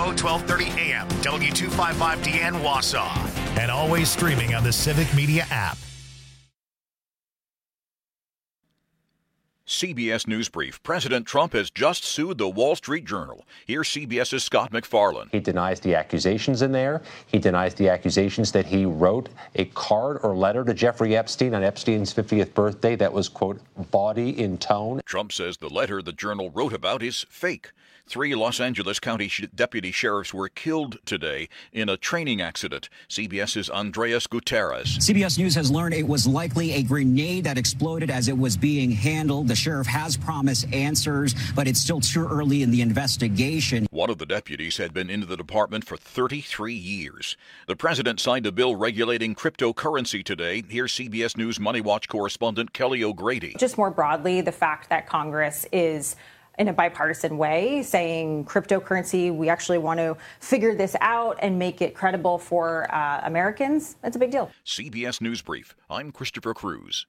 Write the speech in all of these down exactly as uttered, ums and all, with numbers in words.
Radio, twelve thirty A M, W two fifty-five D N Wausau. And always streaming on the Civic Media app. C B S News Brief. President Trump has just sued the Wall Street Journal. Here's CBS's Scott McFarlane. He denies the accusations in there. He denies the accusations that he wrote a card or letter to Jeffrey Epstein on Epstein's fiftieth birthday that was, quote, bawdy in tone. Trump says the letter the Journal wrote about is fake. Three Los Angeles County sh- deputy sheriffs were killed today in a training accident. CBS's Andreas Gutierrez. C B S News has learned it was likely a grenade that exploded as it was being handled. The sheriff has promised answers, but it's still too early in the investigation. One of the deputies had been in the department for thirty-three years. The president signed a bill regulating cryptocurrency today. Here's C B S News Money Watch correspondent Kelly O'Grady. Just more broadly, the fact that Congress is in a bipartisan way, saying cryptocurrency, we actually want to figure this out and make it credible for uh, Americans. That's a big deal. C B S News Brief. I'm Christopher Cruz.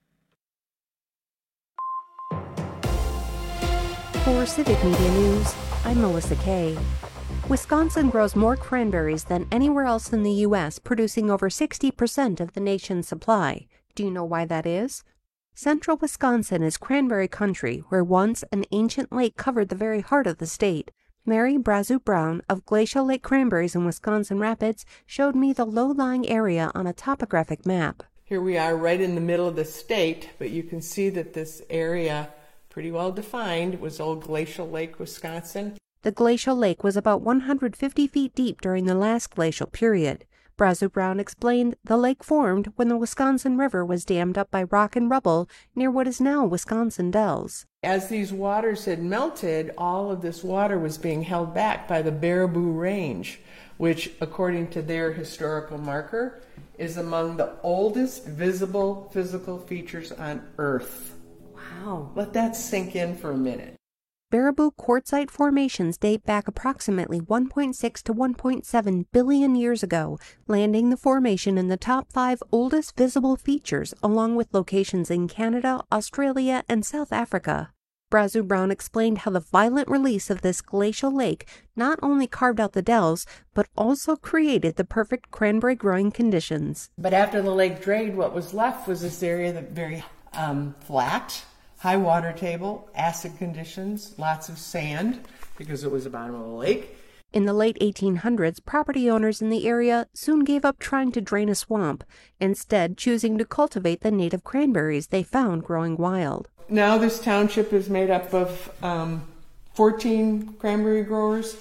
For Civic Media News, I'm Melissa Kay. Wisconsin grows more cranberries than anywhere else in the U S, producing over sixty percent of the nation's supply. Do you know why that is? Central Wisconsin is cranberry country, where once an ancient lake covered the very heart of the state. Mary Brazu Brown of Glacial Lake Cranberries in Wisconsin Rapids showed me the low-lying area on a topographic map. Here we are right in the middle of the state, but you can see that this area, pretty well defined, was Old Glacial Lake, Wisconsin. The glacial lake was about one hundred fifty feet deep during the last glacial period. Brazu Brown explained the lake formed when the Wisconsin River was dammed up by rock and rubble near what is now Wisconsin Dells. As these waters had melted, all of this water was being held back by the Baraboo Range, which, according to their historical marker, is among the oldest visible physical features on Earth. Wow, let that sink in for a minute. Baraboo quartzite formations date back approximately one point six to one point seven billion years ago, landing the formation in the top five oldest visible features, along with locations in Canada, Australia, and South Africa. Brazu Brown explained how the violent release of this glacial lake not only carved out the dells, but also created the perfect cranberry growing conditions. But after the lake drained, what was left was this area that very um, flat, high water table, acid conditions, lots of sand, because it was the bottom of the lake. In the late eighteen hundreds, property owners in the area soon gave up trying to drain a swamp, instead choosing to cultivate the native cranberries they found growing wild. Now this township is made up of um, fourteen cranberry growers.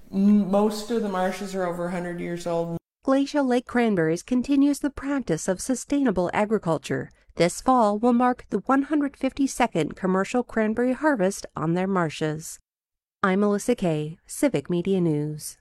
Most of the marshes are over one hundred years old. Glacial Lake Cranberries continues the practice of sustainable agriculture. This fall will mark the one hundred fifty-second commercial cranberry harvest on their marshes. I'm Melissa Kay, Civic Media News.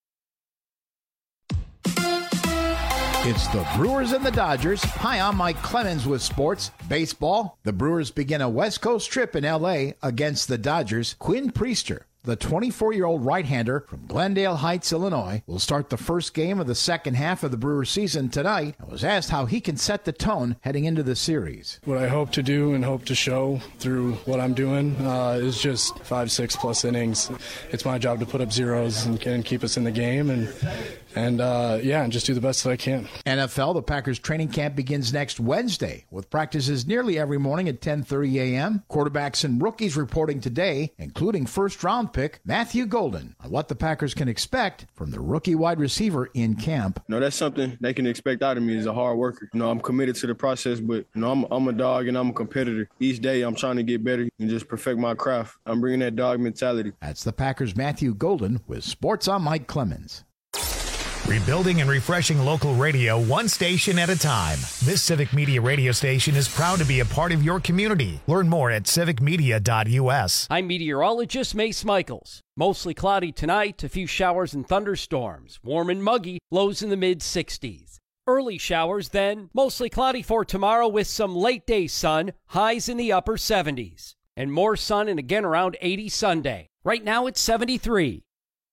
It's the Brewers and the Dodgers. Hi, I'm Mike Clemens with sports. Baseball. The Brewers begin a West Coast trip in L A against the Dodgers. Quinn Priester, the twenty-four-year-old right-hander from Glendale Heights, Illinois, will start the first game of the second half of the Brewers season tonight and was asked how he can set the tone heading into the series. What I hope to do and hope to show through what I'm doing uh, is just five, six plus innings. It's my job to put up zeros and, and keep us in the game and, and uh, yeah, and just do the best that I can. N F L, the Packers training camp begins next Wednesday with practices nearly every morning at ten thirty a.m. Quarterbacks and rookies reporting today, including first-round pick Matthew Golden, on what the Packers can expect from the rookie wide receiver in camp. No, that's something they can expect out of me as a hard worker. You know, I'm committed to the process, but you know, I'm, I'm a dog and I'm a competitor. Each day I'm trying to get better and just perfect my craft. I'm bringing that dog mentality. That's the Packers' Matthew Golden with Sports on Mike Clemens. Rebuilding and refreshing local radio one station at a time. This Civic Media radio station is proud to be a part of your community. Learn more at civic media dot u s. I'm meteorologist Mace Michaels. Mostly cloudy tonight, a few showers and thunderstorms. Warm and muggy, lows in the mid sixties. Early showers then, mostly cloudy for tomorrow with some late day sun, highs in the upper seventies. And more sun and again around eighty Sunday. Right now it's seventy-three.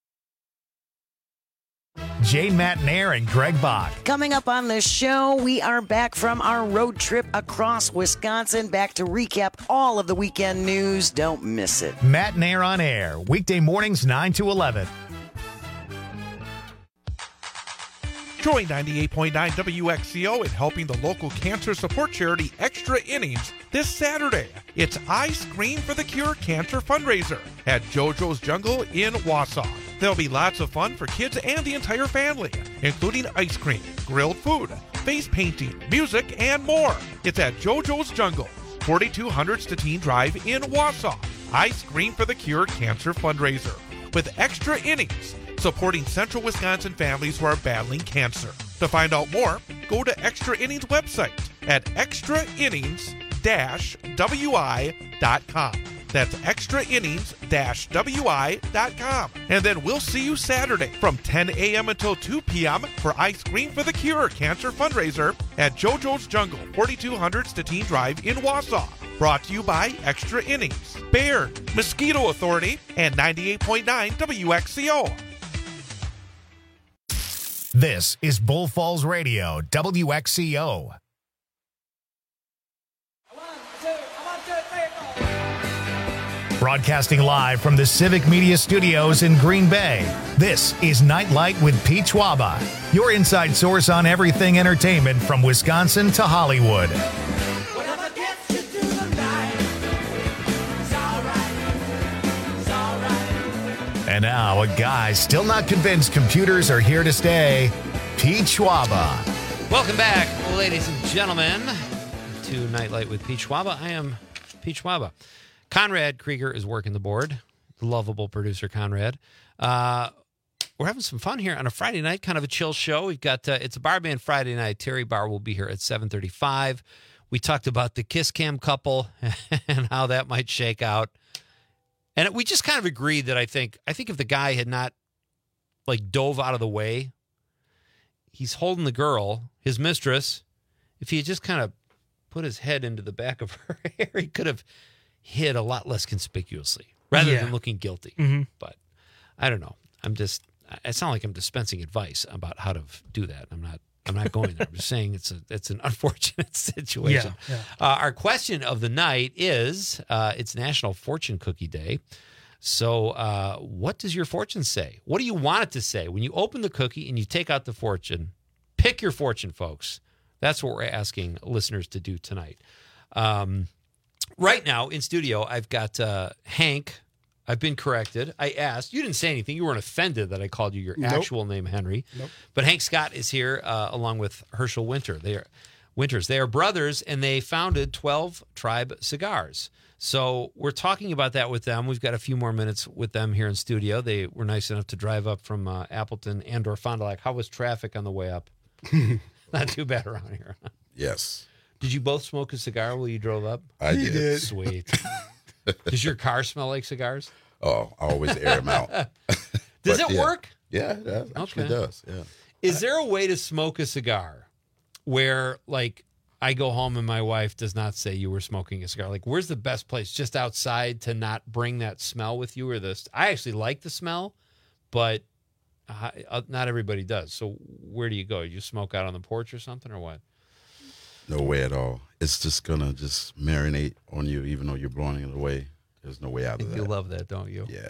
Jay Matnair and Greg Bach. Coming up on the show, we are back from our road trip across Wisconsin, back to recap all of the weekend news. Don't miss it. Matnair on air, weekday mornings nine to eleven. Join ninety-eight point nine W X C O in helping the local cancer support charity Extra Innings this Saturday. It's I Scream for the Cure Cancer fundraiser at JoJo's Jungle in Wausau. There'll be lots of fun for kids and the entire family, including ice cream, grilled food, face painting, music, and more. It's at JoJo's Jungle, forty-two hundred Statine Drive in Wausau. I Scream for the Cure Cancer fundraiser with Extra Innings, supporting Central Wisconsin families who are battling cancer. To find out more, go to Extra Innings website at extra innings dash w i dot com. That's extra innings dash w i dot com. And then we'll see you Saturday from ten a.m. until two p.m. for I Scream for the Cure Cancer fundraiser at JoJo's Jungle, forty-two hundred Statine Drive in Wausau. Brought to you by Extra Innings, Baird, Mosquito Authority, and ninety-eight point nine W X C O. This is Bull Falls Radio, W X C O. Broadcasting live from the Civic Media Studios in Green Bay, this is Nightlight with Pete Schwaba, your inside source on everything entertainment from Wisconsin to Hollywood. And now, a guy still not convinced computers are here to stay, Pete Schwaba. Welcome back, ladies and gentlemen, to Nightlight with Pete Schwaba. I am Pete Schwaba. Conrad Krieger is working the board, the lovable producer Conrad. Uh, we're having some fun here on a Friday night, kind of a chill show. We've got, uh, it's a bar band Friday night. Terry Barr will be here at seven thirty-five. We talked about the Kiss Cam couple and how that might shake out. And we just kind of agreed that I think, I think if the guy had not like dove out of the way, he's holding the girl, his mistress. If he had just kind of put his head into the back of her hair, he could have hid a lot less conspicuously rather Yeah. than looking guilty. Mm-hmm. But I don't know. I'm just, I sound like I'm dispensing advice about how to do that. I'm not, I'm not going there. I'm just saying it's a, it's an unfortunate situation. Yeah, yeah. Uh, our question of the night is, uh, it's National Fortune Cookie Day. So uh, what does your fortune say? What do you want it to say? When you open the cookie and you take out the fortune, pick your fortune, folks. That's what we're asking listeners to do tonight. Um, right now in studio, I've got uh, Hank. I've been corrected. I asked. You didn't say anything. You weren't offended that I called you your Nope. actual name, Henry. Nope. But Hank Scott is here uh, along with Herschel Winter. They are Winters. They are brothers, and they founded twelve Tribe Cigars. So we're talking about that with them. We've got a few more minutes with them here in studio. They were nice enough to drive up from uh, Appleton and or Fond du Lac. How was traffic on the way up? Not too bad around here. Yes. Did you both smoke a cigar while you drove up? I He did. did. Sweet. Does your car smell like cigars? Oh, I always air them out. Does But, it yeah. work? Yeah, it actually Okay. does. Yeah. Is there a way to smoke a cigar where, like, I go home and my wife does not say you were smoking a cigar? Like, where's the best place? Just outside to not bring that smell with you? Or this? I actually like the smell, but uh, not everybody does. So where do you go? You smoke out on the porch or something, or what? No way at all. It's just gonna just marinate on you, even though you're blowing it away. There's no way out of that. You love that, don't you? Yeah.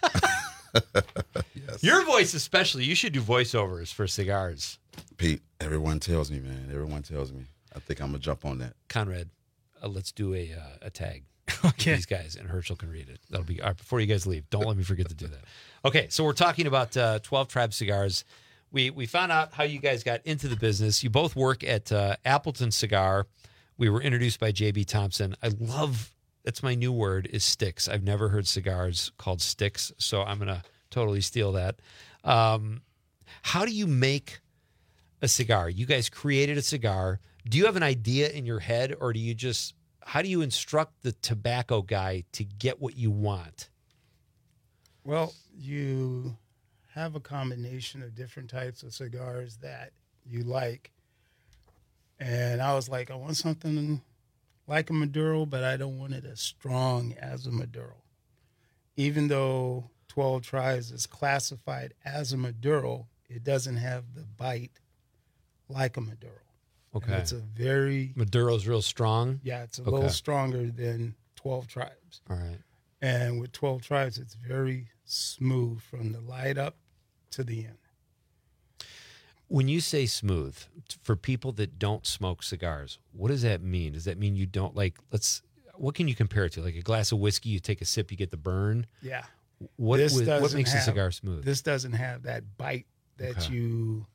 Yes. Your voice especially. You should do voiceovers for cigars. Pete, everyone tells me, man. Everyone tells me. I think I'm gonna jump on that. Conrad, uh, let's do a uh, a tag. Okay. These guys, and Herschel can read it. That'll be all right, before you guys leave. Don't let me forget to do that. Okay, so we're talking about uh, twelve Tribe Cigars. We we found out how you guys got into the business. You both work at uh, Appleton Cigar. We were introduced by J B Thompson. I love, that's my new word, is sticks. I've never heard cigars called sticks, so I'm going to totally steal that. Um, how do you make a cigar? You guys created a cigar. Do you have an idea in your head, or do you just, how do you instruct the tobacco guy to get what you want? Well, you have a combination of different types of cigars that you like. And I was like, I want something like a Maduro, but I don't want it as strong as a Maduro. Even though twelve Tribes is classified as a Maduro, it doesn't have the bite like a Maduro. Okay. And it's a very... Maduro's real strong? Yeah, it's a Okay. little stronger than twelve Tribes. All right. And with twelve Tribes, it's very smooth from the light up to the end. When you say smooth, for people that don't smoke cigars, what does that mean? Does that mean you don't like, let's, what can you compare it to? Like a glass of whiskey, you take a sip, you get the burn? Yeah. What, This with, what doesn't makes have- a cigar smooth? This doesn't have that bite that Okay. you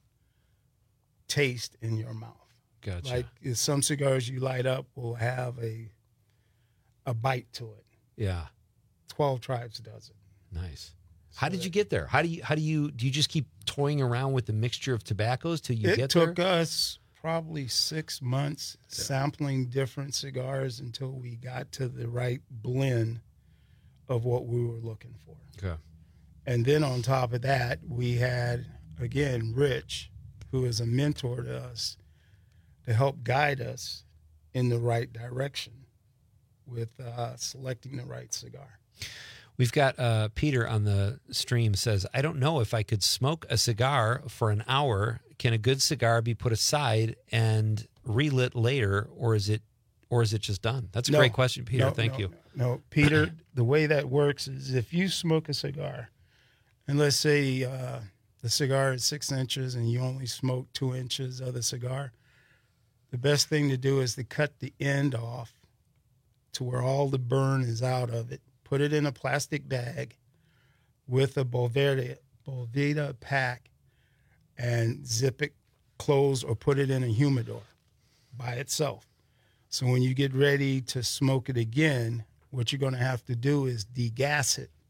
taste in your mouth. Gotcha. Like is some cigars you light up will have a a bite to it. Yeah. twelve Tribes does it. Nice. How did you get there? How do you, how do you, do you just keep toying around with the mixture of tobaccos till you it get took there? us probably six months sampling different cigars until we got to the right blend of what we were looking for. Okay. And then on top of that, we had, again, Rich, who is a mentor to us, to help guide us in the right direction with uh, selecting the right cigar. We've got uh, Peter on the stream says, I don't know if I could smoke a cigar for an hour. Can a good cigar be put aside and relit later, or is it or is it just done? That's a No, great question, Peter. no, Thank no, you. No, Peter, the way that works is if you smoke a cigar, and let's say uh, the cigar is six inches and you only smoke two inches of the cigar, the best thing to do is to cut the end off to where all the burn is out of it. Put it in a plastic bag with a Boveda, Boveda pack and zip it closed or put it in a humidor by itself. So when you get ready to smoke it again, what you're going to have to do is degas it.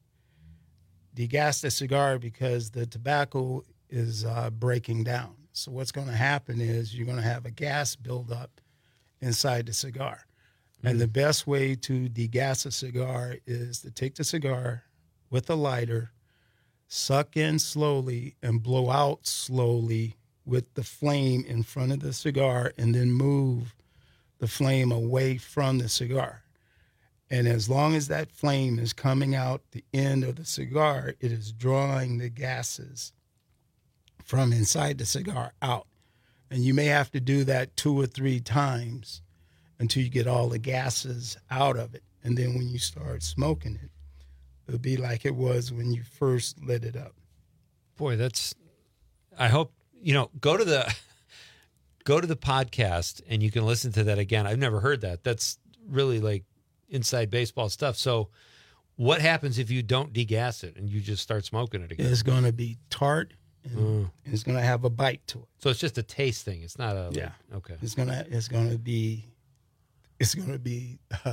Degas the cigar because the tobacco is uh, breaking down. So what's going to happen is you're going to have a gas buildup inside the cigar. And the best way to degas a cigar is to take the cigar with a lighter, suck in slowly, and blow out slowly with the flame in front of the cigar, and then move the flame away from the cigar. And as long as that flame is coming out the end of the cigar, it is drawing the gases from inside the cigar out. And you may have to do that two or three times until you get all the gases out of it. And then when you start smoking it, it'll be like it was when you first lit it up. Boy, that's, I hope, you know, go to the, go to the podcast and you can listen to that again. I've never heard that. That's really like inside baseball stuff. So what happens if you don't degas it and you just start smoking it again? It's going to be tart and Mm. it's going to have a bite to it. So it's just a taste thing. It's not a, like- Yeah. okay. It's going to, it's going to be, it's going to be uh,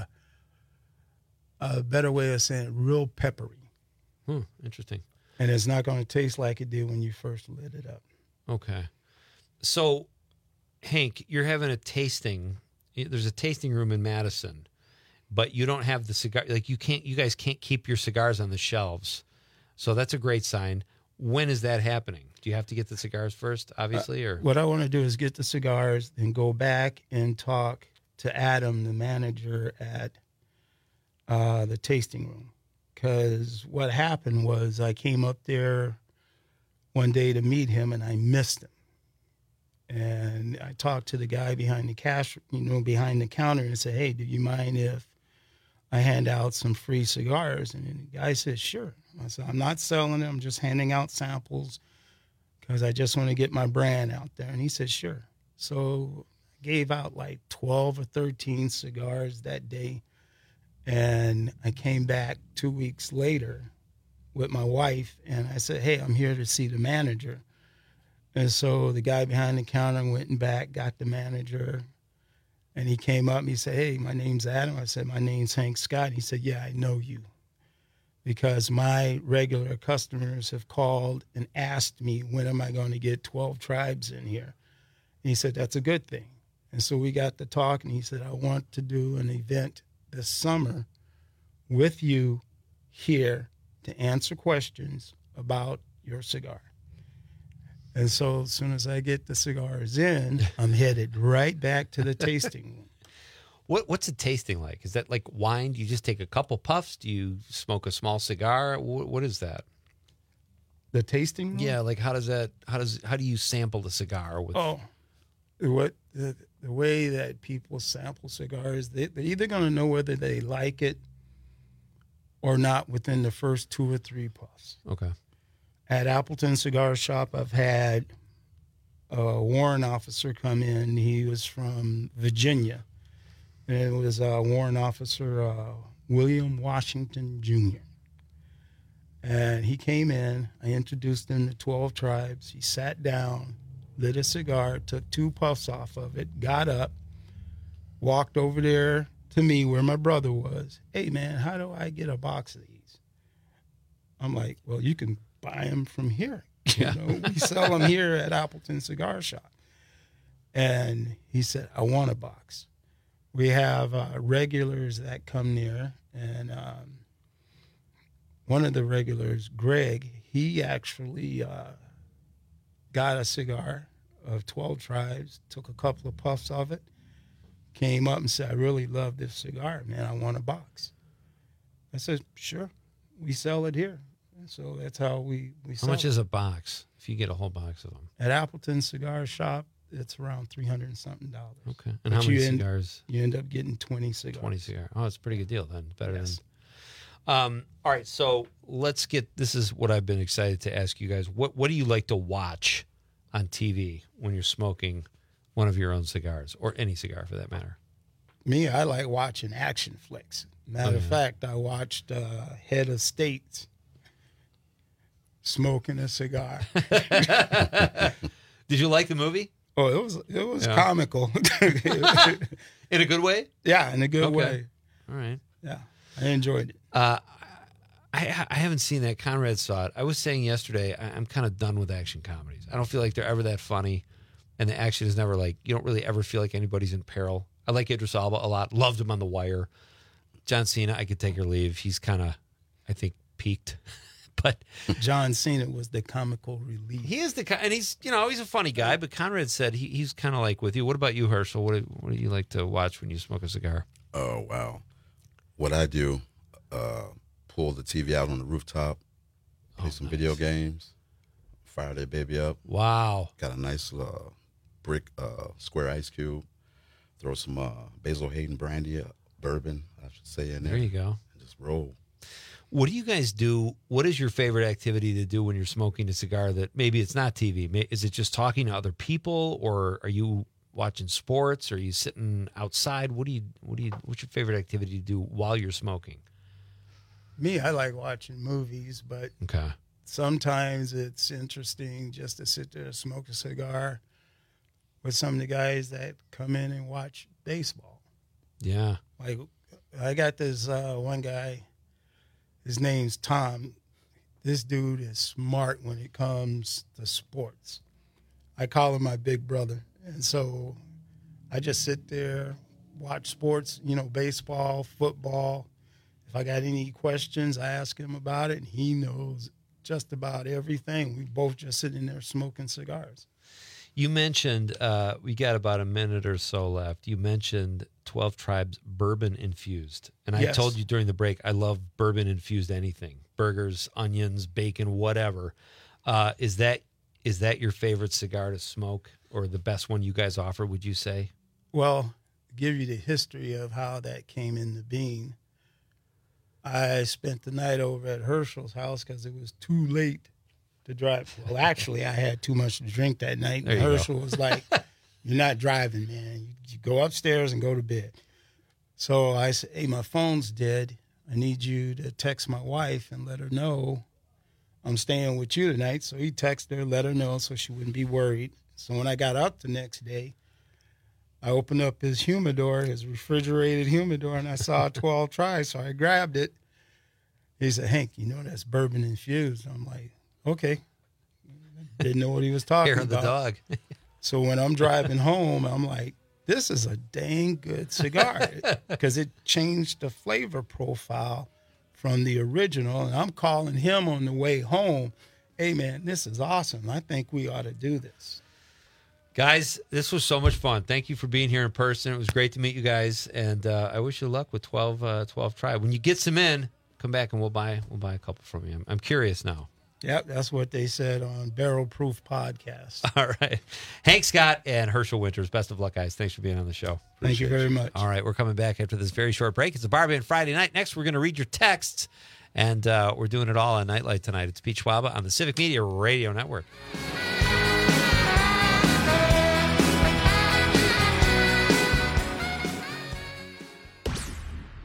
a better way of saying it, real peppery. Hmm, interesting. And it's not going to taste like it did when you first lit it up. Okay. So, Hank, you're having a tasting. There's a tasting room in Madison, but you don't have the cigar. Like you can't, you guys can't keep your cigars on the shelves. So that's a great sign. When is that happening? Do you have to get the cigars first, obviously, or What I want to do is get the cigars and go back and talk to Adam, the manager at uh, the tasting room. Because what happened was I came up there one day to meet him and I missed him. And I talked to the guy behind the cash, you know, behind the counter and said, hey, do you mind if I hand out some free cigars? And the guy said, sure. I said, I'm not selling them. I'm just handing out samples because I just want to get my brand out there. And he said, sure. So I gave out like twelve or thirteen cigars that day. And I came back two weeks later with my wife, and I said, hey, I'm here to see the manager. And so the guy behind the counter went and back, got the manager, and he came up and he said, hey, my name's Adam. I said, my name's Hank Scott. He said, yeah, I know you, because my regular customers have called and asked me, when am I going to get twelve Tribes in here? And he said, that's a good thing. And so we got to talk, and he said, I want to do an event this summer with you here to answer questions about your cigar. And so as soon as I get the cigars in, I'm headed right back to the tasting room. what? What's it tasting like? Is that like wine? Do you just take a couple puffs? Do you smoke a small cigar? What, what is that? The tasting room? Yeah, like how does that? How does how do you sample the cigar? With Oh, what the, the way that people sample cigars, they, they're either going to know whether they like it or not within the first two or three puffs. Okay. At Appleton Cigar Shop, I've had a warrant officer come in. He was from Virginia. And it was uh, warrant officer uh, William Washington Junior And he came in. I introduced him to twelve Tribes. He sat down, lit a cigar, took two puffs off of it, got up, walked over there to me where my brother was. Hey, man, how do I get a box of these? I'm like, well, you can buy them from here. You know, we sell them here at Appleton Cigar Shop. And he said, I want a box. We have uh, regulars that come near, and um, one of the regulars, Greg, he actually uh, got a cigar of twelve Tribes, took a couple of puffs of it, came up and said, I really love this cigar, man. I want a box. I said, sure. We sell it here. And so that's how we, we How sell much it. is a box if you get a whole box of them? At Appleton Cigar Shop, it's around three hundred and something dollars. Okay. And But how many you end- cigars? You end up getting twenty cigars. twenty cigars. Oh, it's a pretty good deal then. Better Yes. than. Um, all right. So let's get, this is what I've been excited to ask you guys. What, what do you like to watch on T V when you're smoking one of your own cigars, or any cigar for that matter? Me, I like watching action flicks. Matter Oh, of yeah. fact, I watched uh, Head of State smoking a cigar. Did you like the movie? Oh, it was it was Yeah. comical. In a good way? Yeah, in a good Okay. way. All right. Yeah, I enjoyed it. Uh, I, I haven't seen that. Conrad saw it. I was saying yesterday, I, I'm kind of done with action comedies. I don't feel like they're ever that funny, and the action is never like, you don't really ever feel like anybody's in peril. I like Idris Elba a lot. Loved him on The Wire. John Cena, I could take or leave. He's kind of, I think, peaked. But John Cena was the comical relief. he is the ki- and he's you know he's a funny guy. But Conrad said he, he's kind of like with you. What about you, Herschel? What do, what do you like to watch when you smoke a cigar? Oh, wow. What I do, uh, pull the T V out on the rooftop, play Oh, some nice. video games, fire that baby up. Wow. Got a nice uh, brick uh, square ice cube. Throw some uh, Basil Hayden brandy, uh, bourbon, I should say, in there. There you go. And just roll. What do you guys do? What is your favorite activity to do when you're smoking a cigar that maybe it's not T V? May- Is it just talking to other people, or are you watching sports? Or are you sitting outside? What do you, what do you, what's your favorite activity to do while you're smoking? Me, I like watching movies, but Okay. sometimes it's interesting just to sit there and smoke a cigar with some of the guys that come in and watch baseball. Yeah. Like, I got this uh, one guy, his name's Tom. This dude is smart when it comes to sports. I call him my big brother. And so I just sit there, watch sports, you know, baseball, football. If I got any questions, I ask him about it, and he knows just about everything. We both just sitting there smoking cigars. You mentioned, uh, we got about a minute or so left. You mentioned twelve Tribes bourbon infused. And I Yes. told you during the break, I love bourbon infused anything, burgers, onions, bacon, whatever. Uh, is that, is that your favorite cigar to smoke, or the best one you guys offer, would you say? Well, to give you the history of how that came into being, I spent the night over at Herschel's house because it was too late to drive. Well, actually, I had too much to drink that night. There And you go. Herschel was like, you're not driving, man. You, you go upstairs and go to bed. So I said, hey, my phone's dead. I need you to text my wife and let her know I'm staying with you tonight. So he texted her, let her know so she wouldn't be worried. So when I got up the next day, I opened up his humidor, his refrigerated humidor, and I saw twelve Tribes, so I grabbed it. He said, Hank, you know that's bourbon infused. I'm like, okay. Didn't know what he was talking Hair of the about. dog. So when I'm driving home, I'm like, this is a dang good cigar because it changed the flavor profile from the original. And I'm calling him on the way home, hey, man, this is awesome. I think we ought to do this. Guys, this was so much fun. Thank you for being here in person. It was great to meet you guys, and uh, I wish you luck with twelve, uh, twelve Tribe. When you get some in, come back and we'll buy we'll buy a couple from you. I'm, I'm curious now. Yep, that's what they said on Barrel Proof Podcast. All right. Hank Scott and Herschel Winters, best of luck, guys. Thanks for being on the show. Thank you very much. All right, we're coming back after this very short break. It's a Bar Band Friday night. Next, we're going to read your texts, and uh, we're doing it all on Nightlight tonight. It's Pete Schwaba on the Civic Media Radio Network.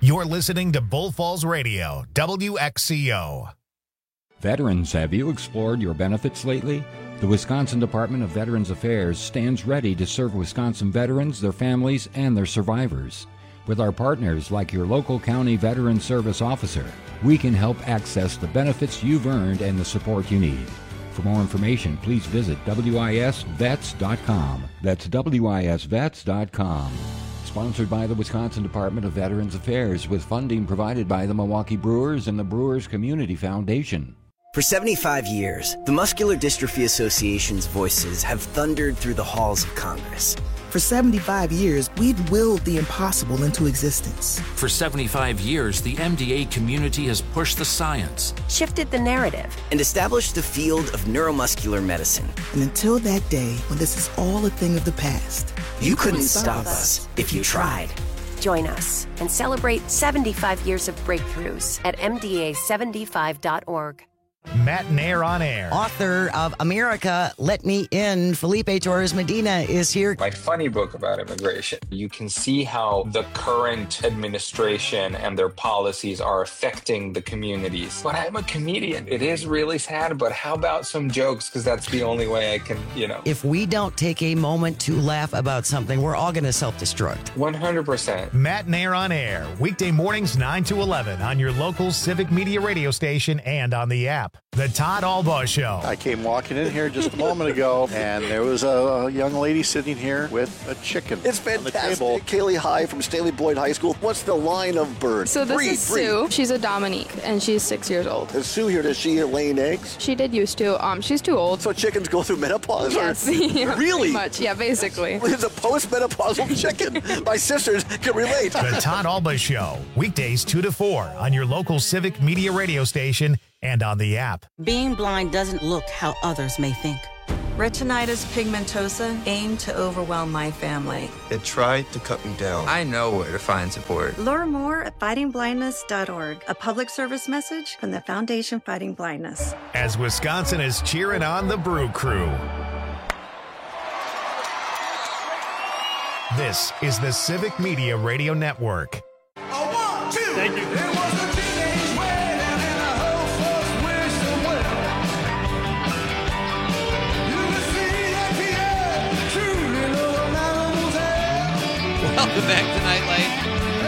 You're listening to Bull Falls Radio, W X C O. Veterans, have you explored your benefits lately? The Wisconsin Department of Veterans Affairs stands ready to serve Wisconsin veterans, their families, and their survivors. With our partners like your local county veteran service officer, we can help access the benefits you've earned and the support you need. For more information, please visit W I S vets dot com. That's W I S vets dot com. Sponsored by the Wisconsin Department of Veterans Affairs with funding provided by the Milwaukee Brewers and the Brewers Community Foundation. For seventy-five years, the Muscular Dystrophy Association's voices have thundered through the halls of Congress. For seventy-five years, we've willed the impossible into existence. For seventy-five years, the M D A community has pushed the science, shifted the narrative, and established the field of neuromuscular medicine. And until that day, when this is all a thing of the past, you, you couldn't stop us if you tried. Join us and celebrate seventy-five years of breakthroughs at M D A seventy-five dot org. Matt Nair on air. Author of America, Let Me In, Felipe Torres Medina is here. My funny book about immigration. You can see how the current administration and their policies are affecting the communities. But I'm a comedian. It is really sad, but how about some jokes? Because that's the only way I can, you know. If we don't take a moment to laugh about something, we're all going to self-destruct. one hundred percent. Matt Nair on air, weekday mornings nine to eleven on your local Civic Media radio station and on the app. The Todd Albaugh Show. I came walking in here just a moment ago, and there was a young lady sitting here with a chicken. It's fantastic. Kaylee High from Staley Boyd High School. What's the line of bird? So this breed, is Sue. Breed. She's a Dominique, and she's six years old. Is Sue here? Does she laying eggs? She did used to. Um, she's too old. So chickens go through menopause? Yes. Or? Yeah, really? Pretty much. Yeah, basically. It's a post-menopausal chicken. My sisters can relate. The Todd Albaugh Show. Weekdays two to four on your local Civic Media radio station and on the app. Being blind doesn't look how others may think. Retinitis pigmentosa aimed to overwhelm my family. It tried to cut me down. I know where to find support. Learn more at fighting blindness dot org, a public service message from the Foundation Fighting Blindness. As Wisconsin is cheering on the Brew Crew. This is the Civic Media Radio Network. Oh, one, two. Thank you. Welcome back to Nightlight.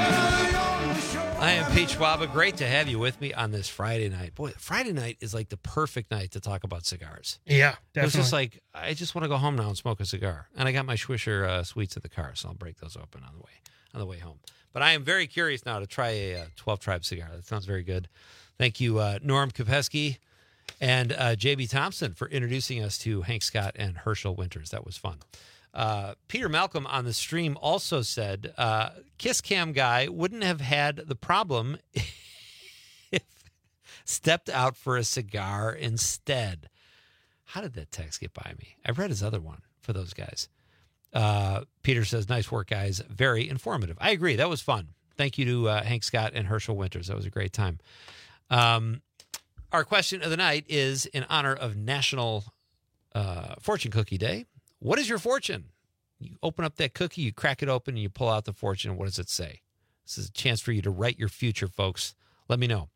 I am Pete Schwaba. Great to have you with me on this Friday night. Boy, Friday night is like the perfect night to talk about cigars. Yeah, definitely. It's just like, I just want to go home now and smoke a cigar. And I got my Swisher uh, Sweets in the car, so I'll break those open on the way on the way home. But I am very curious now to try a uh, twelve Tribe cigar. That sounds very good. Thank you, uh, Norm Kopesky and uh, J B Thompson, for introducing us to Hank Scott and Herschel Winters. That was fun. Uh, Peter Malcolm on the stream also said, uh, Kiss Cam guy wouldn't have had the problem if stepped out for a cigar instead. How did that text get by me? I read his other one for those guys. Uh, Peter says, nice work, guys. Very informative. I agree. That was fun. Thank you to uh, Hank Scott and Herschel Winters. That was a great time. Um, our question of the night is in honor of National uh, Fortune Cookie Day. What is your fortune? You open up that cookie, you crack it open, and you pull out the fortune. What does it say? This is a chance for you to write your future, folks. Let me know.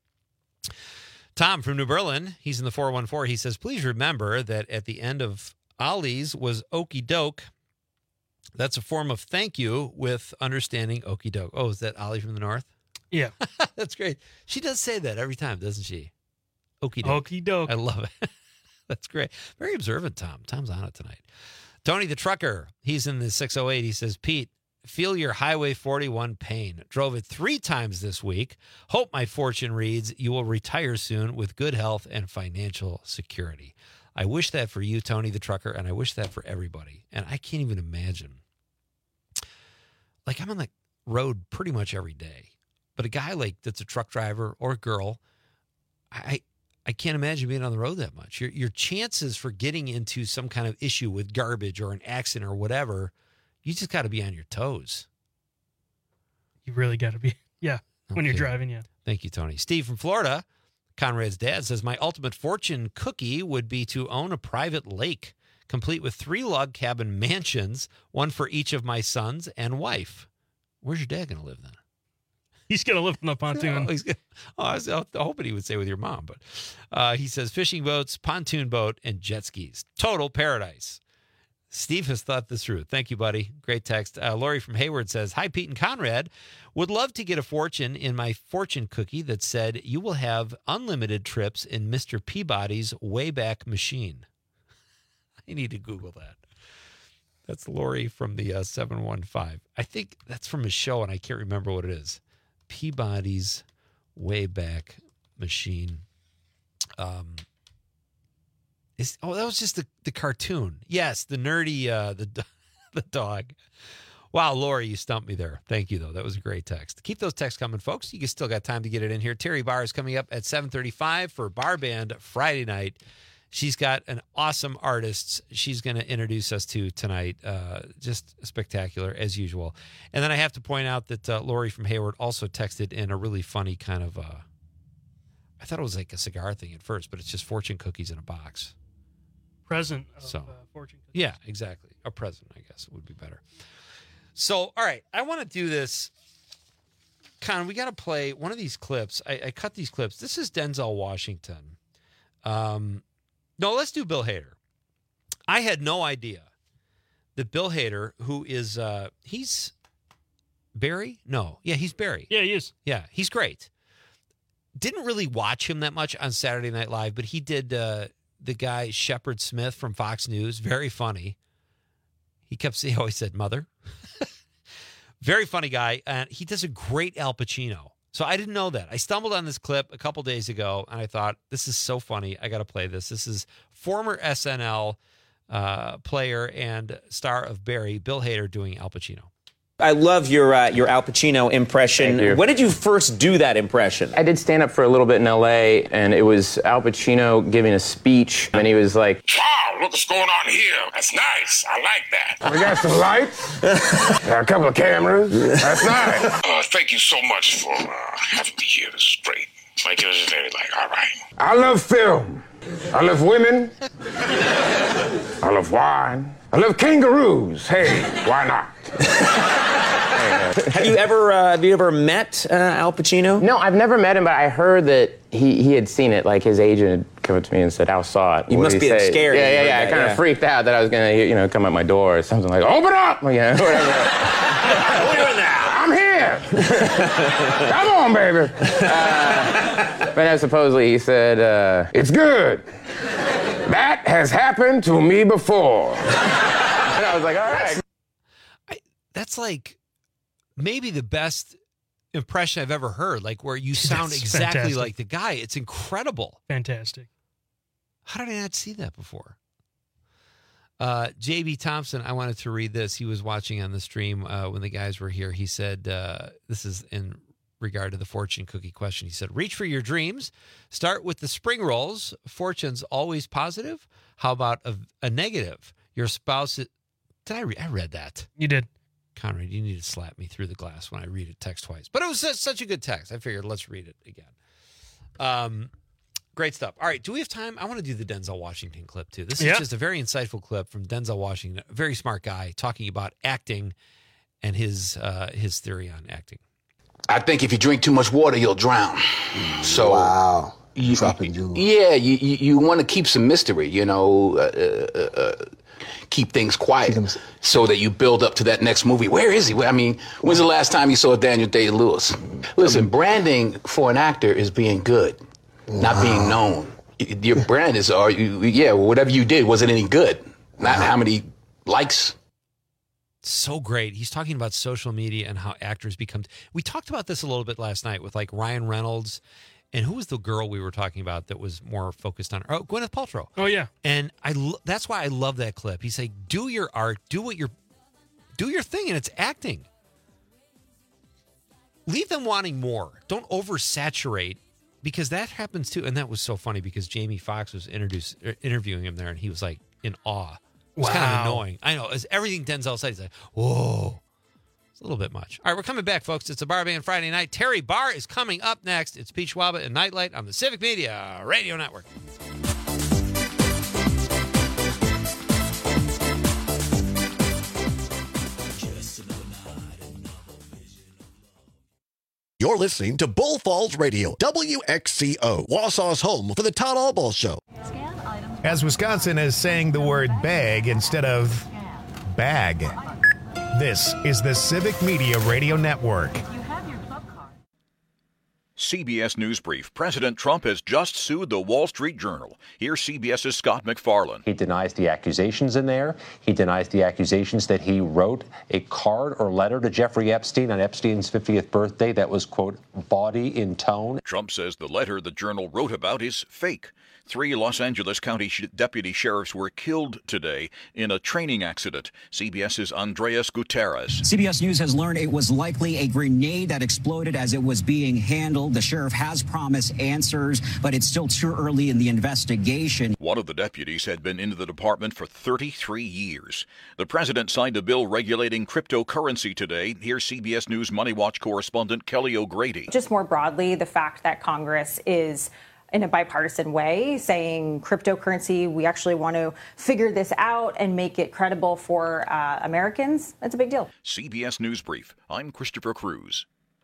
Tom from New Berlin, he's in the four one four. He says, please remember that at the end of Ollie's was okie doke. That's a form of thank you with understanding okie doke. Oh, is that Ollie from the North? Yeah. That's great. She does say that every time, doesn't she? Okie doke. Okie doke. I love it. That's great. Very observant, Tom. Tom's on it tonight. Tony the Trucker, he's in the six oh eight. He says, Pete, feel your Highway forty-one pain. Drove it three times this week. Hope my fortune reads, you will retire soon with good health and financial security. I wish that for you, Tony the Trucker, and I wish that for everybody. And I can't even imagine. Like, I'm on the road pretty much every day. But a guy like that's a truck driver or a girl, I I can't imagine being on the road that much. Your your chances for getting into some kind of issue with garbage or an accident or whatever, you just got to be on your toes. You really got to be, yeah, when Okay. you're driving, yeah. Thank you, Tony. Steve from Florida, Conrad's dad, says, my ultimate fortune cookie would be to own a private lake, complete with three log cabin mansions, one for each of my sons and wife. Where's your dad going to live then? He's going to live on the pontoon. No, he's gonna, oh, I was hoping he would say with your mom, but uh, he says fishing boats, pontoon boat, and jet skis. Total paradise. Steve has thought this through. Thank you, buddy. Great text. Uh, Lori from Hayward says, hi, Pete and Conrad. Would love to get a fortune in my fortune cookie that said you will have unlimited trips in Mister Peabody's Wayback Machine. I need to Google that. That's Lori from the uh, seven one five. I think that's from a show, and I can't remember what it is. Peabody's Wayback Machine. Um, is oh, that was just the, the cartoon. Yes, the nerdy, uh, the the dog. Wow, Lori, you stumped me there. Thank you, though. That was a great text. Keep those texts coming, folks. You still got time to get it in here. Terry Barr is coming up at seven thirty-five for Bar Band Friday night. She's got an awesome artist she's going to introduce us to tonight. Uh, just spectacular, as usual. And then I have to point out that uh, Lori from Hayward also texted in a really funny kind of, uh, I thought it was like a cigar thing at first, but it's just fortune cookies in a box. Present of So, uh, fortune cookies. Yeah, exactly. A present, I guess, would be better. So, all right, I want to do this. Con, we got to play one of these clips. I, I cut these clips. This is Denzel Washington. Um... No, let's do Bill Hader. I had no idea that Bill Hader, who is, uh, he's Barry? No. Yeah, he's Barry. Yeah, he is. Yeah, he's great. Didn't really watch him that much on Saturday Night Live, but he did uh, the guy Shepard Smith from Fox News. Very funny. He kept saying, he always said, mother. Very funny guy. And he does a great Al Pacino. So I didn't know that. I stumbled on this clip a couple days ago, and I thought, this is so funny. I got to play this. This is former S N L uh, player and star of Barry, Bill Hader, doing Al Pacino. I love your uh, your Al Pacino impression. Thank you. When did you first do that impression? I did stand up for a little bit in L A, and it was Al Pacino giving a speech, and he was like, wow, look what's going on here. That's nice. I like that. we got some lights, got a couple of cameras. That's nice. Uh, thank you so much for uh, having me here. This is great. Like, it was very, like, all right. I love film. I love women. I love wine. I love kangaroos. Hey, why not? Have you ever uh, have you ever met uh, Al Pacino? No, I've never met him, but I heard that he, he had seen it. Like, his agent had come up to me and said, Al saw it. You What must did he be say? scared. Yeah, yeah, yeah. I That, kind of yeah. freaked out that I was going to, you know, come at my door or something like, open up! You know, whatever. What are you doing now? I'm here! Come on, baby! Uh, but then supposedly he said, uh, it's good. That has happened to me before. And I was like, all right. I, that's like maybe the best impression I've ever heard, like where you sound That's exactly fantastic. like the guy. It's incredible. Fantastic. How did I not see that before? Uh, J B Thompson, I wanted to read this. He was watching on the stream uh, when the guys were here. He said, uh, this is in regard to the fortune cookie question. He said, reach for your dreams. Start with the spring rolls. Fortune's always positive. How about a, a negative? Your spouse... Is, did I read? I read that. You did. Conrad, you need to slap me through the glass when I read it text twice. But it was such, such a good text. I figured let's read it again. Um, great stuff. All right, do we have time? I want to do the Denzel Washington clip, too. This is Yeah. just a very insightful clip from Denzel Washington, a very smart guy, talking about acting and his uh, his theory on acting. I think if you drink too much water, you'll drown. So Wow. you, Dropping jewels. yeah, you you, you want to keep some mystery, you know, uh, uh, uh, keep things quiet so that you build up to that next movie. Where is he? I mean, when's the last time you saw Daniel Day-Lewis? Listen, branding for an actor is being good, not being known. Your brand is, are you, yeah, whatever you did, was it any good? Not how many likes. So great. He's talking about social media and how actors become. We talked about this a little bit last night with like Ryan Reynolds, and who was the girl we were talking about that was more focused on? Oh, Gwyneth Paltrow. Oh yeah. And I lo- that's why I love that clip. He's like, do your art, do what you're, do your thing, and it's acting. Leave them wanting more. Don't oversaturate, because that happens too. And that was so funny because Jamie Foxx was introduced, er, interviewing him there, and he was like in awe. It was kind of Wow. annoying. I know. It's everything Denzel said. He's like, whoa. It's a little bit much. All right, we're coming back, folks. It's a Bar Band Friday night. Terry Barr is coming up next. It's Pete Schwaba and Nightlight on the Civic Media Radio Network. You're listening to Bull Falls Radio, W X C O, Wausau's home for the Todd Albaugh Show. As Wisconsin is saying the word bag instead of bag. This is the Civic Media Radio Network. C B S News Brief. President Trump has just sued the Wall Street Journal. Here's CBS's Scott McFarlane. He denies the accusations in there. He denies the accusations that he wrote a card or letter to Jeffrey Epstein on Epstein's fiftieth birthday that was, quote, bawdy in tone. Trump says the letter the Journal wrote about is fake. Three Los Angeles County sh- deputy sheriffs were killed today in a training accident. CBS's Andreas Gutierrez. C B S News has learned it was likely a grenade that exploded as it was being handled. The sheriff has promised answers, but it's still too early in the investigation. One of the deputies had been in the department for thirty-three years. The president signed a bill regulating cryptocurrency today. Here's C B S News Money Watch correspondent Kelly O'Grady. Just more broadly, the fact that Congress is in a bipartisan way, saying cryptocurrency, we actually want to figure this out and make it credible for uh, Americans. That's a big deal. C B S News Brief. I'm Christopher Cruz.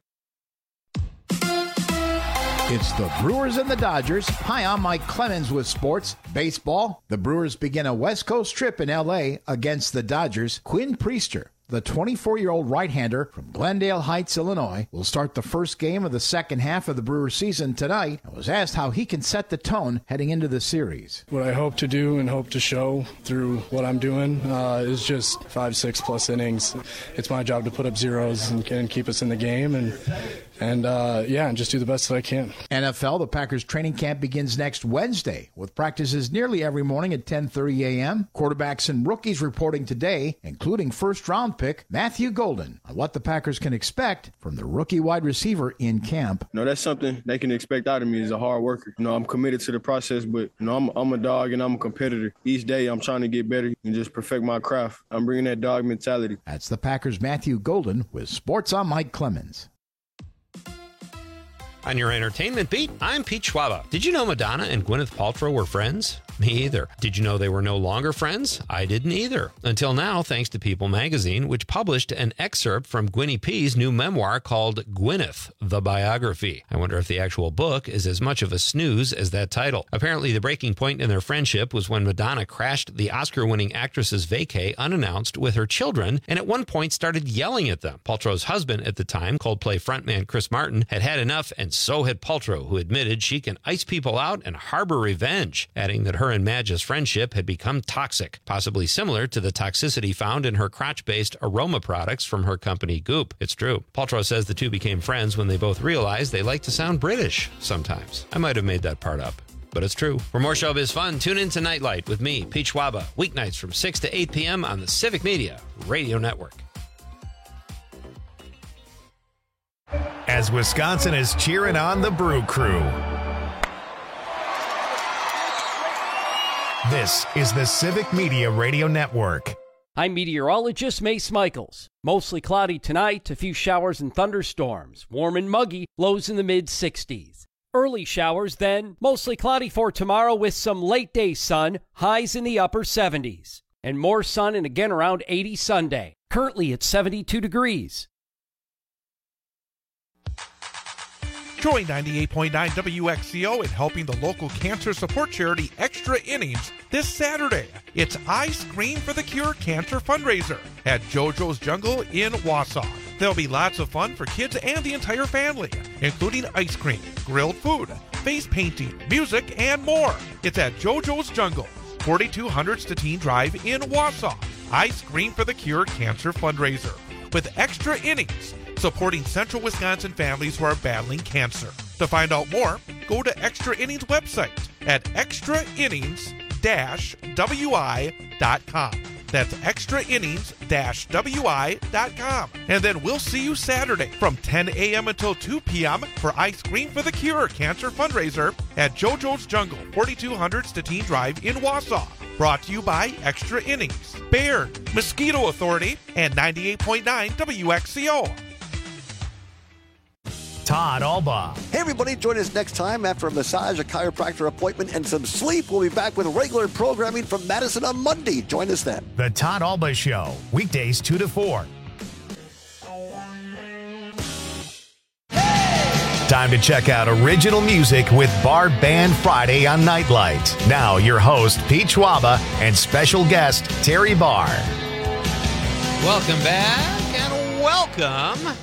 It's the Brewers and the Dodgers. Hi, I'm Mike Clemens with sports. Baseball. The Brewers begin a West Coast trip in L A against the Dodgers. Quinn Priester, the twenty-four-year-old right-hander from Glendale Heights, Illinois, will start the first game of the second half of the Brewers season tonight and was asked how he can set the tone heading into the series. What I hope to do and hope to show through what I'm doing uh, is just five, six-plus innings. It's my job to put up zeros and, and keep us in the game and, and uh, yeah, and just do the best that I can. N F L, the Packers training camp begins next Wednesday with practices nearly every morning at ten thirty a.m. Quarterbacks and rookies reporting today, including first-round pick Matthew Golden, on what the Packers can expect from the rookie wide receiver in camp. No, that's something they can expect out of me as a hard worker. You know, I'm committed to the process, but you know, I'm, I'm a dog and I'm a competitor. Each day I'm trying to get better and just perfect my craft. I'm bringing that dog mentality. That's the Packers' Matthew Golden with Sports on Mike Clemens. On your entertainment beat, I'm Pete Schwaba. Did you know Madonna and Gwyneth Paltrow were friends? Me either. Did you know they were no longer friends? I didn't either. Until now, thanks to People magazine, which published an excerpt from Gwynnie P's new memoir called Gwyneth, the Biography. I wonder if the actual book is as much of a snooze as that title. Apparently, the breaking point in their friendship was when Madonna crashed the Oscar-winning actress's vacay unannounced with her children, and at one point started yelling at them. Paltrow's husband at the time, Coldplay frontman Chris Martin, had had enough, and so had Paltrow, who admitted she can ice people out and harbor revenge, adding that her and Madge's friendship had become toxic, possibly similar to the toxicity found in her crotch-based aroma products from her company Goop. It's true. Paltrow says the two became friends when they both realized they like to sound British sometimes. I might have made that part up, but it's true. For more showbiz fun, tune in to Nightlight with me, Pete Schwaba, weeknights from six to eight p.m. on the Civic Media Radio Network. As Wisconsin is cheering on the Brew Crew. This is the Civic Media Radio Network. I'm meteorologist Mace Michaels. Mostly cloudy tonight, a few showers and thunderstorms. Warm and muggy, lows in the mid sixties. Early showers then, mostly cloudy for tomorrow with some late day sun, highs in the upper seventies. And more sun and again around eighty Sunday. Currently at seventy-two degrees. Join ninety-eight point nine W X C O in helping the local cancer support charity Extra Innings this Saturday. It's Ice Cream for the Cure cancer fundraiser at JoJo's Jungle in Wausau. There'll be lots of fun for kids and the entire family, including ice cream, grilled food, face painting, music, and more. It's at JoJo's Jungle, forty-two hundred Statine Drive in Wausau. Ice Cream for the Cure cancer fundraiser with Extra Innings, supporting central Wisconsin families who are battling cancer. To find out more, go to Extra Innings website at extra innings dash w i dot com. That's extra innings dash w i dot com. And then we'll see you Saturday from ten a.m. until two p.m. for Ice Cream for the Cure cancer fundraiser at JoJo's Jungle, forty-two hundred Statine Drive in Wausau. Brought to you by Extra Innings, Baird, Mosquito Authority, and ninety-eight point nine W X C O. Todd Albaugh. Hey, everybody, join us next time after a massage, a chiropractor appointment, and some sleep. We'll be back with regular programming from Madison on Monday. Join us then. The Todd Albaugh Show, weekdays two to four. Hey! time to check out original music with Bar Band Friday on Nightlight. Now, your host, Pete Schwaba, and special guest, Terry Barr. Welcome back, and welcome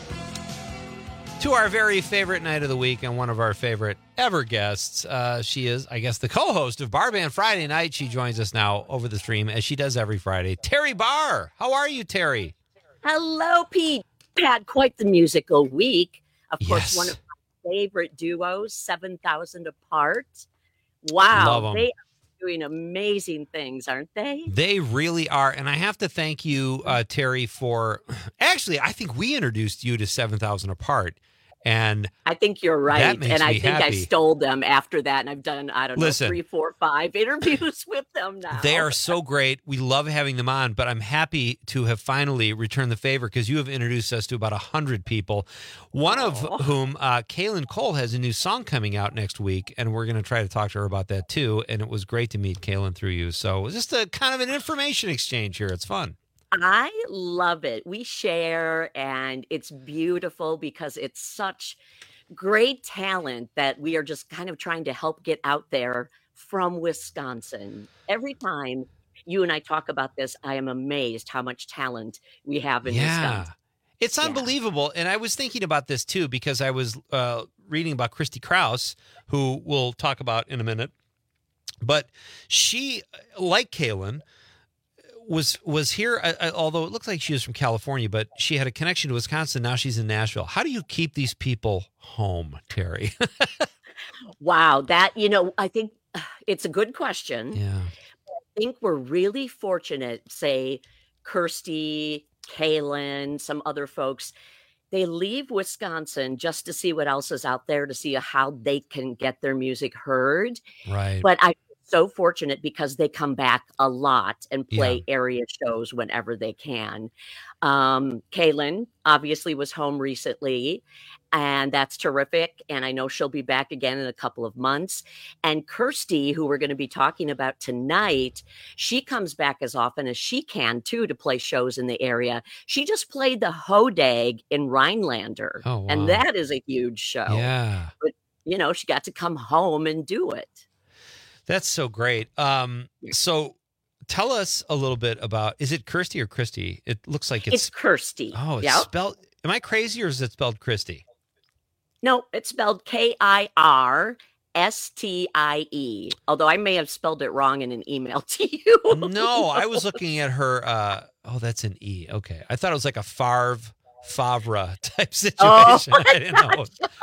to our very favorite night of the week and one of our favorite ever guests. Uh, she is, I guess, the co-host of Bar Band Friday Night. She joins us now over the stream, as she does every Friday. Terry Barr. How are you, Terry? Hello, Pete. Had quite the musical week. Of course, Yes. one of my favorite duos, seven thousand Apart. Wow. Love 'em. They are doing amazing things, aren't they? They really are. And I have to thank you, uh, Terry, for actually, I think we introduced you to seven thousand Apart. And I think you're right. That makes And I me think I happy. stole them after that. And I've done, I don't know, Listen. three, four, five interviews with them now. They are so great. We love having them on, but I'm happy to have finally returned the favor because you have introduced us to about one hundred people, one of whom, uh, Kaylin Cole, has a new song coming out next week, and we're going to try to talk to her about that too. And it was great to meet Kaylin through you. So it's just a kind of an information exchange here. It's fun. I love it. We share, and it's beautiful because it's such great talent that we are just kind of trying to help get out there from Wisconsin. Every time you and I talk about this, I am amazed how much talent we have in Yeah. Wisconsin. It's unbelievable. And I was thinking about this too, because I was uh, reading about Christy Krause, who we'll talk about in a minute. But she, like Kaylin, was was here, uh, although it looks like she was from California, but she had a connection to Wisconsin. Now she's in Nashville. How do you keep these people home, Terry? Wow, that, you know, I think uh, it's a good question. Yeah. I think we're really fortunate, say, Kirsty, Kaylin, some other folks. They leave Wisconsin just to see what else is out there, to see how they can get their music heard. Right. But I'm so fortunate because they come back a lot and play Yeah. area shows whenever they can. Um, Kaylin obviously was home recently, and that's terrific. And I know she'll be back again in a couple of months. And Kirsty, who we're going to be talking about tonight, she comes back as often as she can too to play shows in the area. She just played the Hodag in Rhinelander, Oh, wow. and that is a huge show. Yeah. But you know, she got to come home and do it. That's so great. Um, so tell us a little bit about, is it Kirsty or Christy? It looks like it's, It's Kirsty. Oh, it's Yep. spelled, am I crazy or is it spelled Christy? No, it's spelled K I R S T I E. Although I may have spelled it wrong in an email to you. No, I was looking at her. Uh, oh, that's an E. Okay. I thought it was like a Favre, Favre type situation. Oh, I didn't know.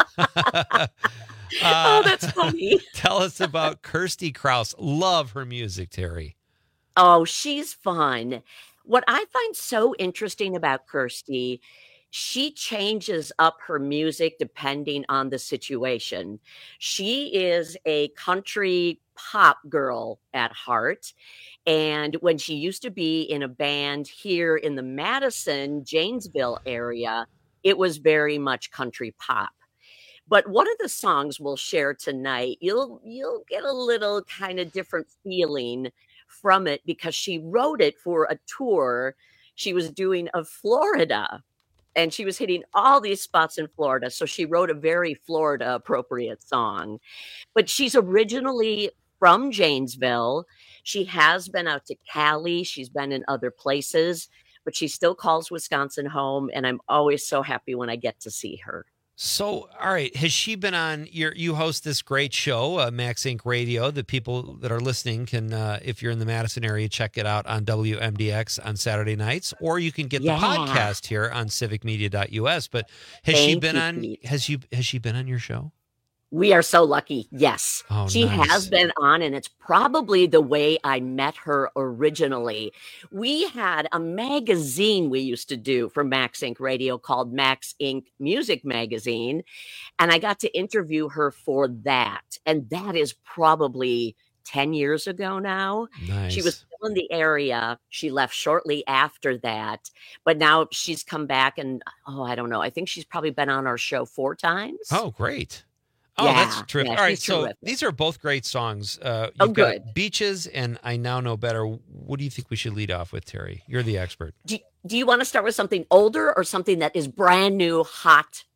Uh, Oh, that's funny. Tell us about Kirsty Krause. Love her music, Terry. Oh, she's fun. What I find so interesting about Kirsty, she changes up her music depending on the situation. She is a country pop girl at heart. And when she used to be in a band here in the Madison, Janesville area, it was very much country pop. But one of the songs we'll share tonight, you'll you'll get a little kind of different feeling from it because she wrote it for a tour she was doing of Florida. And she was hitting all these spots in Florida. So she wrote a very Florida appropriate song. But she's originally from Janesville. She has been out to Cali. She's been in other places, but she still calls Wisconsin home. And I'm always so happy when I get to see her. So, all right, has she been on your, you host this great show, uh, Max Inc Radio, that people that are listening can, uh, if you're in the Madison area, check it out on W M D X on Saturday nights, or you can get Yeah. the podcast here on civic media dot U S. But has she Thank been you, on, Pete. has you, has she been on your show? We are so lucky. Yes. Oh, she nice. has been on, and it's probably the way I met her originally. We had a magazine we used to do for Max Inc Radio called Max Inc Music Magazine, and I got to interview her for that. And that is probably ten years ago now. Nice. She was still in the area. She left shortly after that, but now she's come back, and oh, I don't know. I think she's probably been on our show four times. Oh, great. Oh, Yeah, that's terrific. yeah, All right, she's so terrific. these are both great songs. Uh, Oh, you've got good. Beaches and I Now Know Better. What do you think we should lead off with, Terry? You're the expert. Do, do you want to start with something older or something that is brand new, hot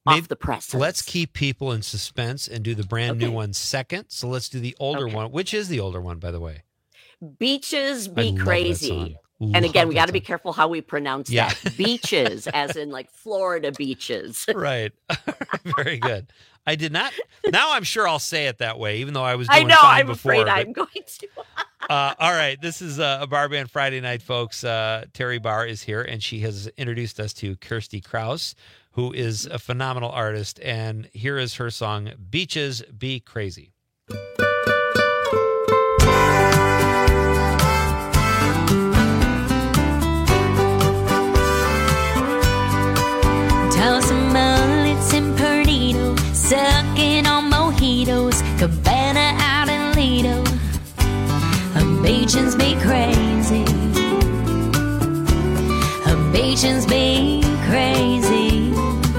off the presses. Let's keep people in suspense and do the brand Okay. new one second. So let's do the older Okay. one. Which is the older one, by the way? Beaches I Be love that Crazy. song. And Love again, we that got to be careful how we pronounce Yeah. that. Beaches, as in like Florida beaches. Right. Very good. I did not. Now I'm sure I'll say it that way, even though I was I doing know. fine I'm before. afraid but- I'm going to. Uh, all right, this is uh, a Bar Band Friday night, folks. Uh, Terry Barr is here, and she has introduced us to Kirsty Krause, who is a phenomenal artist. And here is her song, Beaches Be Crazy. Toss some mullets and Perdido, sucking on mojitos, Cabana out in Lido. Beaches be crazy. Beaches be crazy.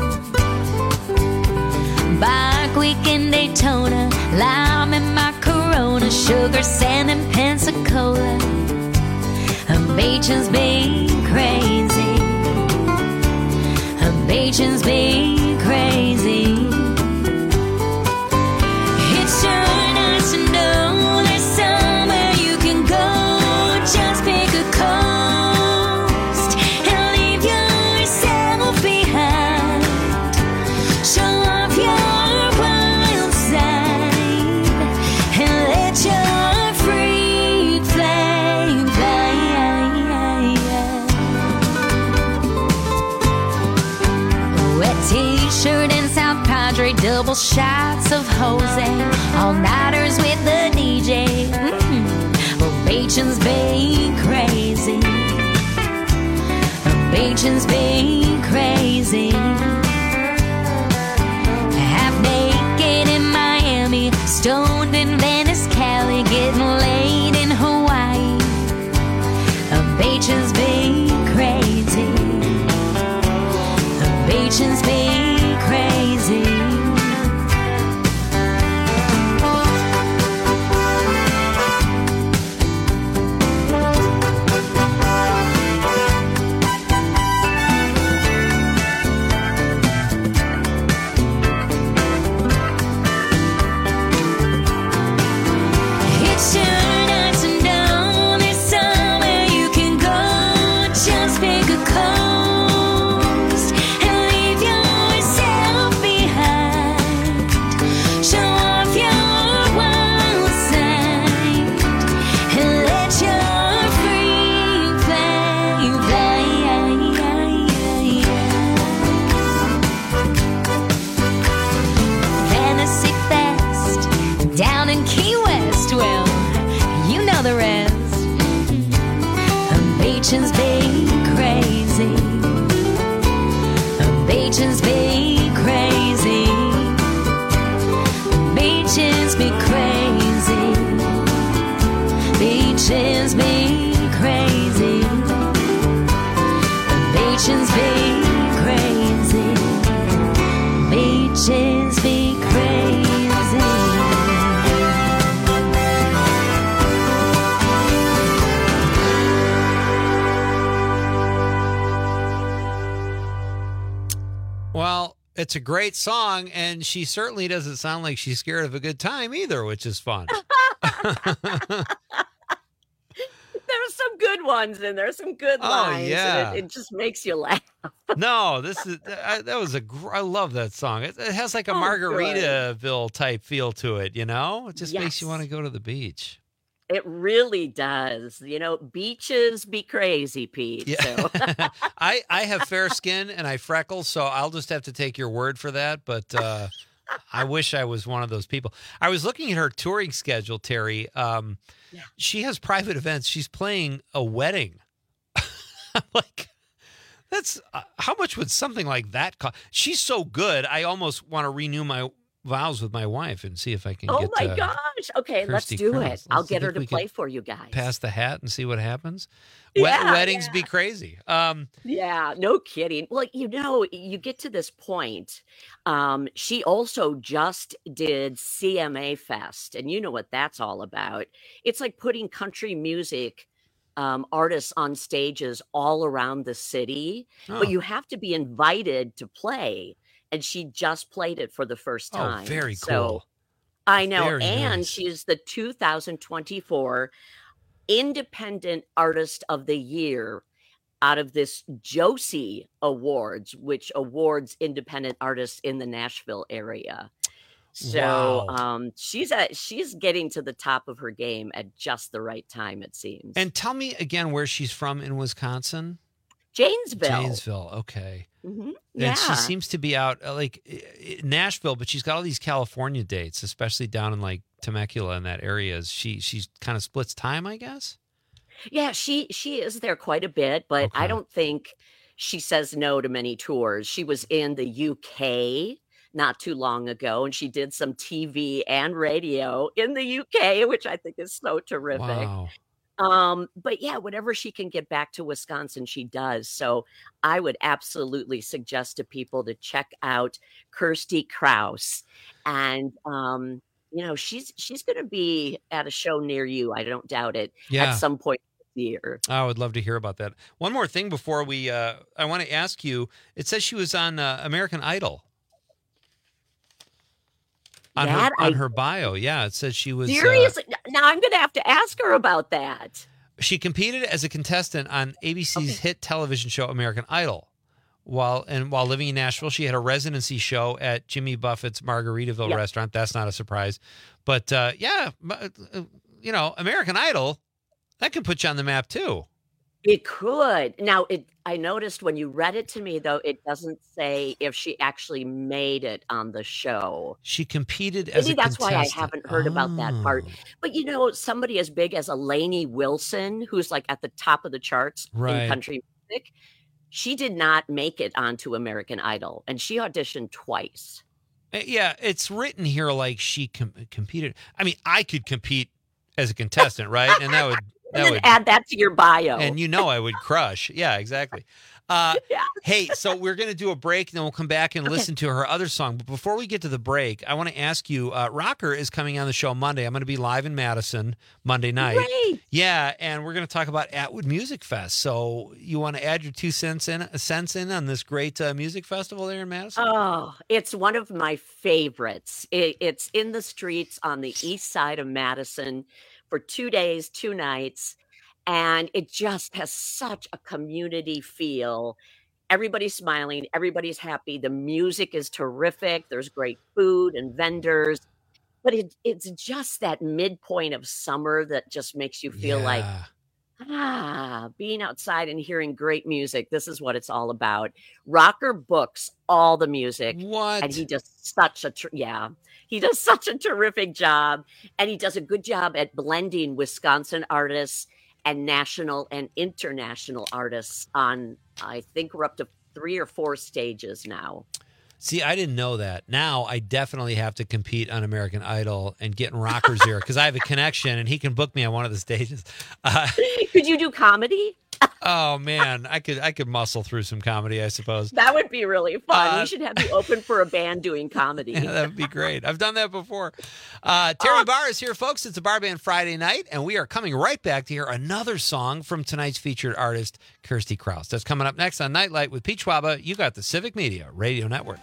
Bike week in Daytona, lime in my Corona, sugar, sand, and Pensacola. Beaches be crazy. Beaches be crazy. It's sure nice to know there's somewhere you can go. Just pick a coast and leave yourself behind. Show off your wild side and let your freak flame fly. Wet t-shirt and South Padre, double shots of Jose, all-nighters with the D J. Mm-hmm. Well, Beaches be crazy. Beaches be crazy. Half naked in Miami, stoned in Venice, Cali, getting laid in Hawaii. Beaches be crazy. Beaches be crazy. It's sure nice to know there's somewhere you can go. Just pick a coast and leave yourself behind. Show off your wild side and let your freak flame fly. Fantasy Fest down in Key West. Well, you know the rest. Beaches be crazy. Beaches be crazy. Beaches be crazy. Beaches be crazy. Beaches be crazy. Beaches be crazy. Well, it's a great song, and she certainly doesn't sound like she's scared of a good time either, which is fun. There's some good ones and there's some good Oh, lines. yeah. And it, it just makes you laugh. No, this is I, that was a gr- I love that song. It, it has like a Oh, Margaritaville type feel to it, you know? It just makes you Yes. want to go to the beach. It really does. You know, beaches be crazy, Pete. Yeah. So I I have fair skin and I freckle, so I'll just have to take your word for that, but uh I wish I was one of those people. I was looking at her touring schedule, Terry. Um Yeah. She has private events. She's playing a wedding. I'm like, that's uh, how much would something like that cost? She's so good. I almost want to renew my vows with my wife and see if I can oh get my uh, gosh. Okay, let's Kirsty do Krause. it. I'll Let's get see her if to we play can for you guys. pass the hat and see what happens. Wed- Yeah, weddings yeah. be crazy. Um, Yeah, no kidding. Well, you know, you get to this point. Um, she also just did C M A Fest, and you know what that's all about. It's like putting country music um, artists on stages all around the city, Oh. but you have to be invited to play. and she just played it for the first time. Oh, very So, cool. I know. Very and nice. she's the two thousand twenty-four Independent Artist of the Year out of this Josie Awards, which awards independent artists in the Nashville area. So Wow. um, she's at she's getting to the top of her game at just the right time, it seems. And tell me again where she's from in Wisconsin. Janesville. Janesville. Okay. Mhm. And she Yeah. seems to be out uh, like i- i- Nashville, but she's got all these California dates, especially down in like Temecula and that area. She she's kind of splits time, I guess. Yeah, she she is there quite a bit, but I Okay. don't think she says no to many tours. She was in the U K not too long ago, and she did some T V and radio in the U K, which I think is so terrific. Wow. Um, but yeah, whenever she can get back to Wisconsin, she does. So I would absolutely suggest to people to check out Kirsty Krause. And um, you know, she's she's gonna be at a show near you, I don't doubt it, Yeah. at some point this year. I would love to hear about that. One more thing before we, uh, I want to ask you. It says she was on uh, American Idol. On her That on I- her bio, yeah, it says she was. Uh, Seriously? Now I'm gonna have to ask her about that. she competed as a contestant on A B C's hit television show American Idol. While and while living in Nashville, she had a residency show at Jimmy Buffett's Margaritaville Yep. restaurant. That's not a surprise, but uh, yeah, but, uh, you know, American Idol that could put you on the map too. It could. Now, it. I noticed when you read it to me, though, it doesn't say if she actually made it on the show. She competed as Maybe a that's why I contestant. haven't heard about that part. Oh. But you know, somebody as big as Lainey Wilson, who's like at the top of the charts Right. in country music, she did not make it onto American Idol, and she auditioned twice. Uh, Yeah, it's written here like she com- competed. I mean, I could compete as a contestant, right? And that would And that then would add that to your bio. and you know I would crush. Yeah, exactly. Uh, Hey, so we're going to do a break, and then we'll come back and listen to her other song. But before we get to the break, I want to ask you, uh, Rocker is coming on the show Monday. I'm going to be live in Madison Monday night. Great. Yeah, and we're going to talk about Atwood Music Fest. So you want to add your two cents in, cents in on this great uh, music festival there in Madison? Oh, it's one of my favorites. It, it's in the streets on the east side of Madison for two days, two nights, and it just has such a community feel. Everybody's smiling, everybody's happy. The music is terrific. There's great food and vendors, but it, it's just that midpoint of summer that just makes you feel like, Yeah. ah, being outside and hearing great music. This is what it's all about. Rocker books all the music. What? And he does such a, ter- yeah, he does such a terrific job. And he does a good job at blending Wisconsin artists and national and international artists on, I think we're up to three or four stages now. See, I didn't know that. Now I definitely have to compete on American Idol and get in Rocker's ear because I have a connection and he can book me on one of the stages. Uh, Could you do comedy? oh man, I could I could muscle through some comedy, I suppose. That would be really fun. Uh, we should have you open for a band doing comedy. Yeah, that would be great. I've done that before. Uh, Terry Barr is here, folks. It's a Bar Band Friday night, and we are coming right back to hear another song from tonight's featured artist, Kirsty Krause. That's coming up next on Nightlight with Pete Schwaba. You got the Civic Media Radio Network.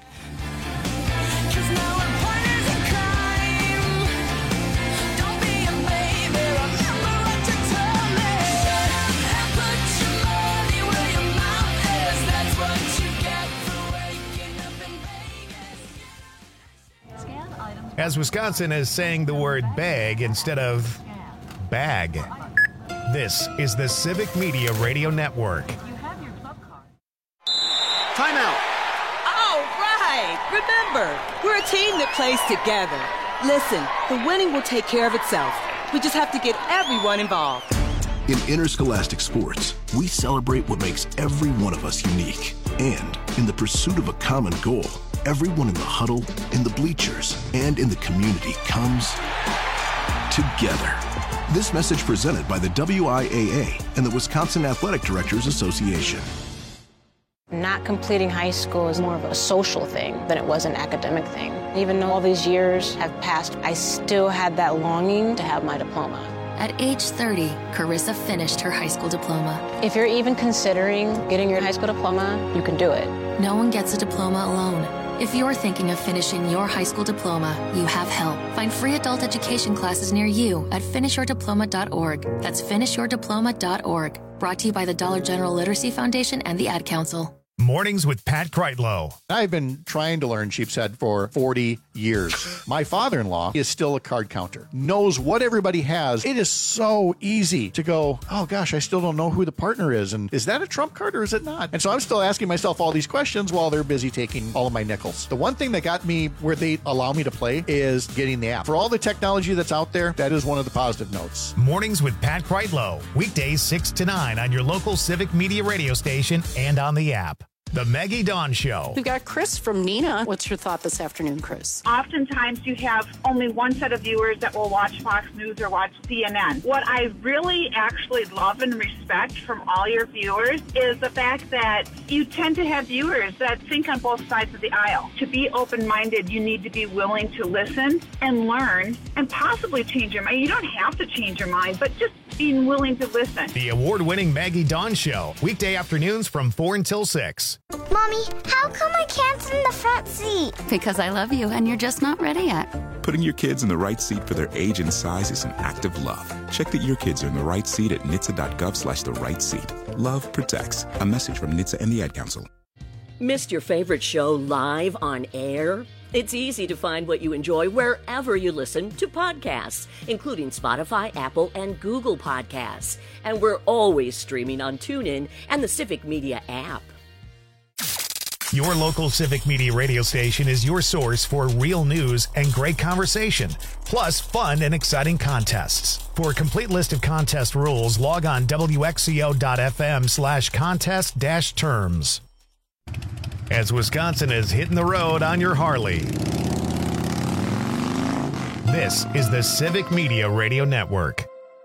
As Wisconsin is saying the word bag instead of bag. This is the Civic Media Radio Network. Timeout. All right. Remember, we're a team that plays together. Listen, the winning will take care of itself. We just have to get everyone involved. In interscholastic sports, we celebrate what makes every one of us unique. And in the pursuit of a common goal, everyone in the huddle, in the bleachers, and in the community comes together. This message presented by the W I A A and the Wisconsin Athletic Directors Association. Not completing high school is more of a social thing than it was an academic thing. Even though all these years have passed, I still had that longing to have my diploma. At age thirty, Carissa finished her high school diploma. If you're even considering getting your high school diploma, you can do it. No one gets a diploma alone. If you're thinking of finishing your high school diploma, you have help. Find free adult education classes near you at finish your diploma dot org. That's finish your diploma dot org. Brought to you by the Dollar General Literacy Foundation and the Ad Council. Mornings with Pat Kreitlow. I've been trying to learn Sheepshead for forty years. My father-in-law is still a card counter, knows what everybody has. It is so easy to go, oh gosh, I still don't know who the partner is. And is that a trump card or is it not? And so I'm still asking myself all these questions while they're busy taking all of my nickels. The one thing that got me where they allow me to play is getting the app. For all the technology that's out there, that is one of the positive notes. Mornings with Pat Kreitlow. Weekdays six to nine on your local Civic Media radio station and on the app. The Maggie Dawn Show. We've got Chris from Neenah. What's your thought this afternoon, Chris? Oftentimes you have only one set of viewers that will watch Fox News or watch C N N. What I really actually love and respect from all your viewers is the fact that you tend to have viewers that think on both sides of the aisle. To be open-minded, you need to be willing to listen and learn and possibly change your mind. You don't have to change your mind, but just being willing to listen. The award-winning Maggie Dawn Show. Weekday afternoons from four until six. Mommy, how come I can't sit in the front seat? Because I love you and you're just not ready yet. Putting your kids in the right seat for their age and size is an act of love. Check that your kids are in the right seat at N H T S A dot gov slash the right seat. Love protects. A message from N H T S A and the Ad Council. Missed your favorite show live on air? It's easy to find what you enjoy wherever you listen to podcasts, including Spotify, Apple, and Google Podcasts. And we're always streaming on TuneIn and the Civic Media app. Your local Civic Media radio station is your source for real news and great conversation, plus fun and exciting contests. For a complete list of contest rules, log on W X C O dot F M slash contest dash terms. As Wisconsin is hitting the road on your Harley. This is the Civic Media Radio Network.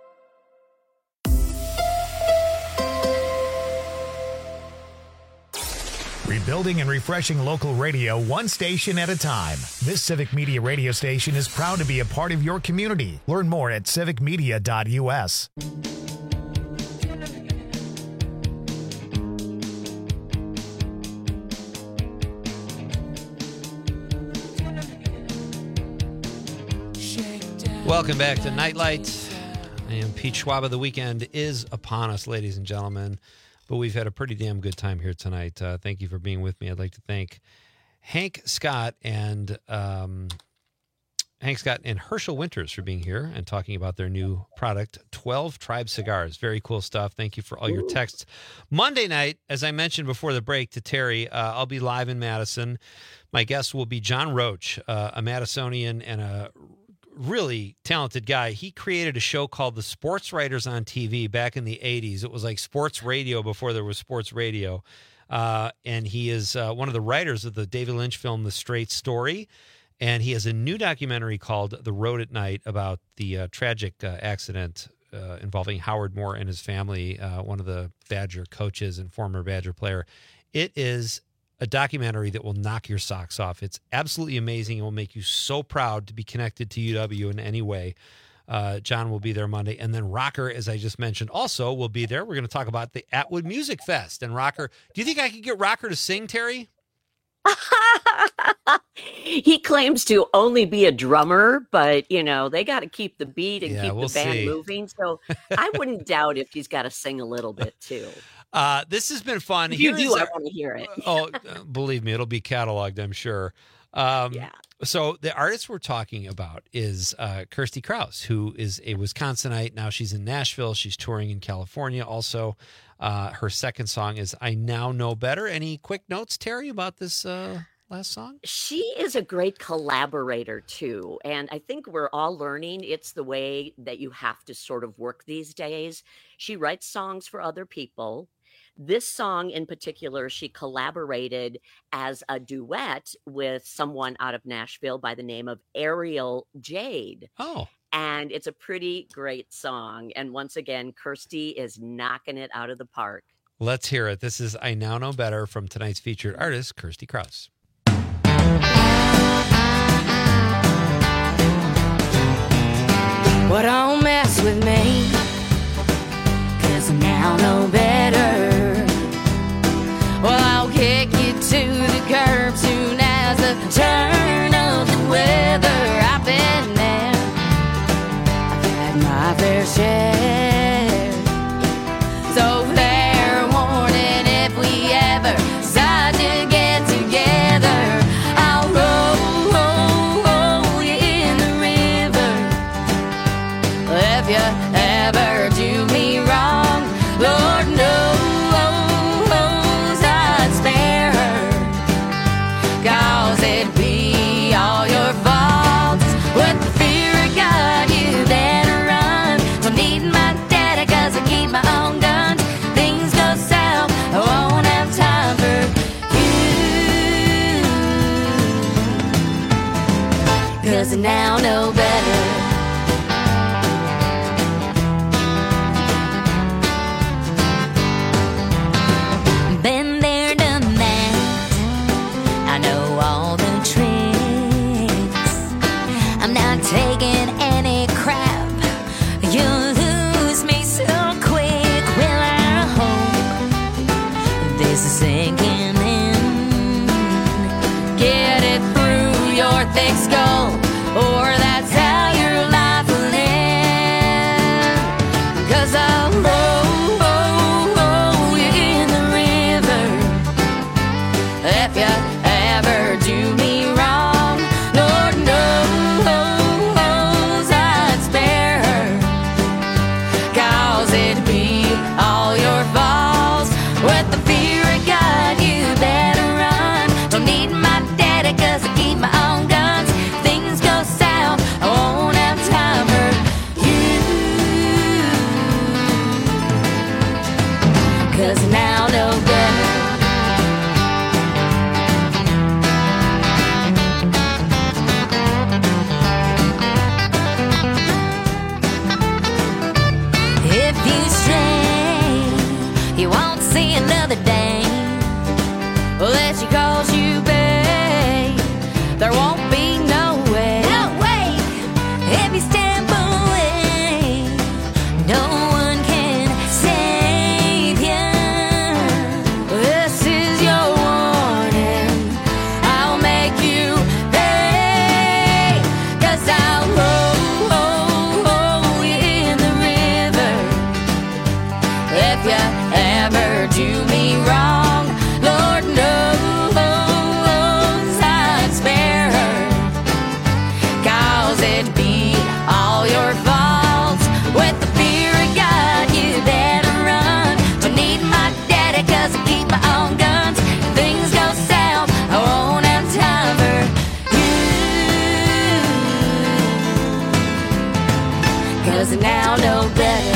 Rebuilding and refreshing local radio one station at a time. This Civic Media radio station is proud to be a part of your community. Learn more at civic media dot U S. Welcome back to Nightlight. I am Pete Schwab. The weekend is upon us, ladies and gentlemen, but we've had a pretty damn good time here tonight. Uh, thank you for being with me. I'd like to thank Hank Scott and um, Hank Scott and Herschel Winters for being here and talking about their new product, twelve Tribe Cigars. Very cool stuff. Thank you for all your texts. Monday night, as I mentioned before the break to Terry, uh, I'll be live in Madison. My guest will be John Roach, uh, a Madisonian and a really talented guy. He created a show called The Sports Writers on T V back in the eighties. It was like sports radio before there was sports radio. Uh, and he is uh, one of the writers of the David Lynch film, The Straight Story. And he has a new documentary called The Road at Night about the uh, tragic uh, accident uh, involving Howard Moore and his family, uh, one of the Badger coaches and former Badger player. It is a documentary that will knock your socks off. It's absolutely amazing. It will make you so proud to be connected to U W in any way. Uh, John will be there Monday. And then Rocker, as I just mentioned, also will be there. We're going to talk about the Atwood Music Fest. And Rocker, do you think I could get Rocker to sing, Terry? He claims to only be a drummer, but, you know, they got to keep the beat and Yeah, keep we'll the band see. moving. So I wouldn't doubt if he's got to sing a little bit, too. Uh, this has been fun. If you Here do, is I our- want to hear it. oh, uh, believe me, it'll be cataloged, I'm sure. Um, Yeah. So the artist we're talking about is uh, Kirsty Krause, who is a Wisconsinite. Now she's in Nashville. She's touring in California. Also, uh, her second song is I Now Know Better. Any quick notes, Terry, about this uh, last song? She is a great collaborator, too. And I think we're all learning it's the way that you have to sort of work these days. She writes songs for other people. This song in particular, she collaborated as a duet with someone out of Nashville by the name of Ariel Jade. Oh. And it's a pretty great song. And once again, Kirsty is knocking it out of the park. Let's hear it. This is I Now Know Better from tonight's featured artist, Kirsty Krause. But don't mess with me, 'cause I now know better. Well, I'll kick you to the curb soon as the 'cause I now know better. Been there, done that. I know all the tricks. I'm not taking any crap. You'll lose me so quick. Well, I hope this is sinking in. Get it through your thick skull, or that's how your life will end. 'Cause I'll roll, roll, roll you in the river if you ever do me wrong. Lord knows I'd spare her, 'cause it'd be all your faults. With the fear of God, you better run. Don't need my daddy, 'cause I keep my own guns. Things go south, I won't have time for you. 'Cause now I know better. If you stray, you won't see another day. Let you cause you babe. There won't be no way. No way. If you step away, no one can save you. This is your warning. I'll make you pay. 'Cause I'll roll, roll, roll you in the river if you ever do me wrong. Lord knows I'd spare her, 'cause it'd be all your faults. With the fear of God, you better run. Don't need my daddy, 'cause I keep my own guns. Things go south, I won't have time for you. 'Cause I now know better.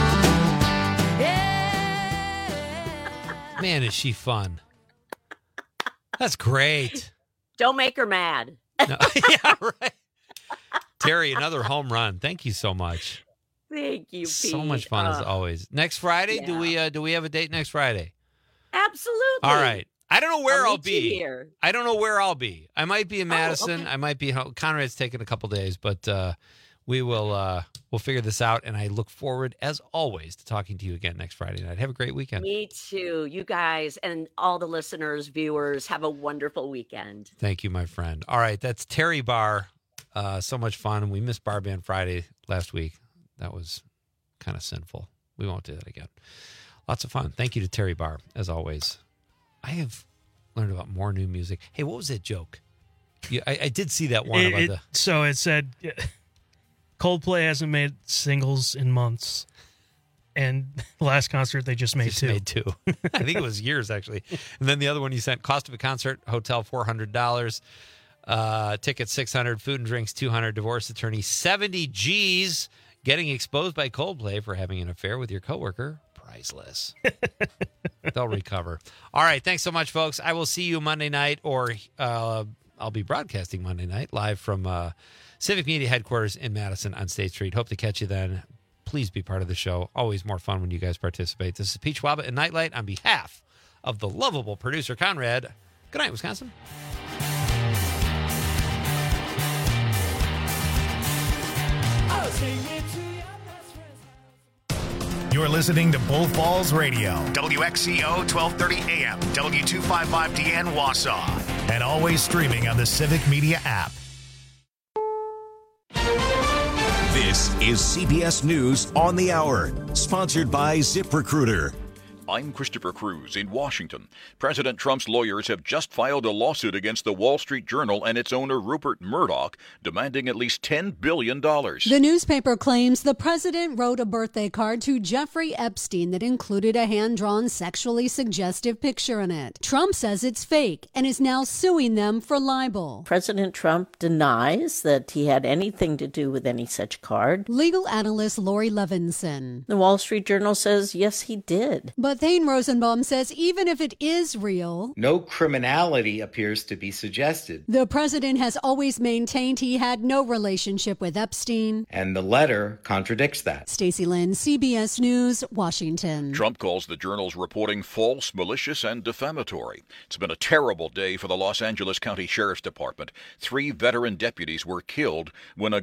Man, is she fun. That's great. Don't make her mad. No, yeah, right. Terry, another home run. Thank you so much. Thank you, Pete. So much fun as Uh, always. Next Friday, do yeah. we uh, do we have a date next Friday? Absolutely. All right. I don't know where I'll I'll, meet you be. here. I don't know where I'll be. I might be in Madison. okay. I might be. Conrad's taking a couple days, but uh, we will uh, we'll figure this out. And I look forward, as always, to talking to you again next Friday night. Have a great weekend. Me too. You guys and all the listeners, viewers, have a wonderful weekend. Thank you, my friend. All right, that's Terry Barr. Uh, so much fun. We missed Bar Band Friday last week. That was kind of sinful. We won't do that again. Lots of fun. Thank you to Terry Barr, as always. I have learned about more new music. Hey, what was that joke? You, I, I did see that one It- about it- the... So it said Coldplay hasn't made singles in months, and the last concert they just made Just two. made two. I think it was years, actually. And then the other one you sent, cost of a concert, hotel four hundred dollars, uh, tickets six hundred dollars, food and drinks two hundred dollars, divorce attorney seventy G's, getting exposed by Coldplay for having an affair with your coworker, priceless. They'll recover. All right, thanks so much, folks. I will see you Monday night, or uh, I'll be broadcasting Monday night live from uh, Civic Media headquarters in Madison on State Street. Hope to catch you then. Please be part of the show. Always more fun when you guys participate. This is Pete Schwaba and Nightlight on behalf of the lovable producer, Conrad. Good night, Wisconsin. You're listening to Bull Falls Radio, W X C O twelve thirty A M, W two fifty-five D N Wausau, and always streaming on the Civic Media app. This is C B S News on the Hour, sponsored by ZipRecruiter. I'm Christopher Cruz in Washington. President Trump's lawyers have just filed a lawsuit against the Wall Street Journal and its owner Rupert Murdoch, demanding at least ten billion dollars. The newspaper claims the president wrote a birthday card to Jeffrey Epstein that included a hand-drawn sexually suggestive picture in it. Trump says it's fake and is now suing them for libel. President Trump denies that he had anything to do with any such card. Legal analyst Lori Levinson. The Wall Street Journal says, yes, he did. But But Thane Rosenbaum says even if it is real, no criminality appears to be suggested. The president has always maintained he had no relationship with Epstein. And the letter contradicts that. Stacey Lynn, C B S News, Washington. Trump calls the journal's reporting false, malicious, and defamatory. It's been a terrible day for the Los Angeles County Sheriff's Department. Three veteran deputies were killed when a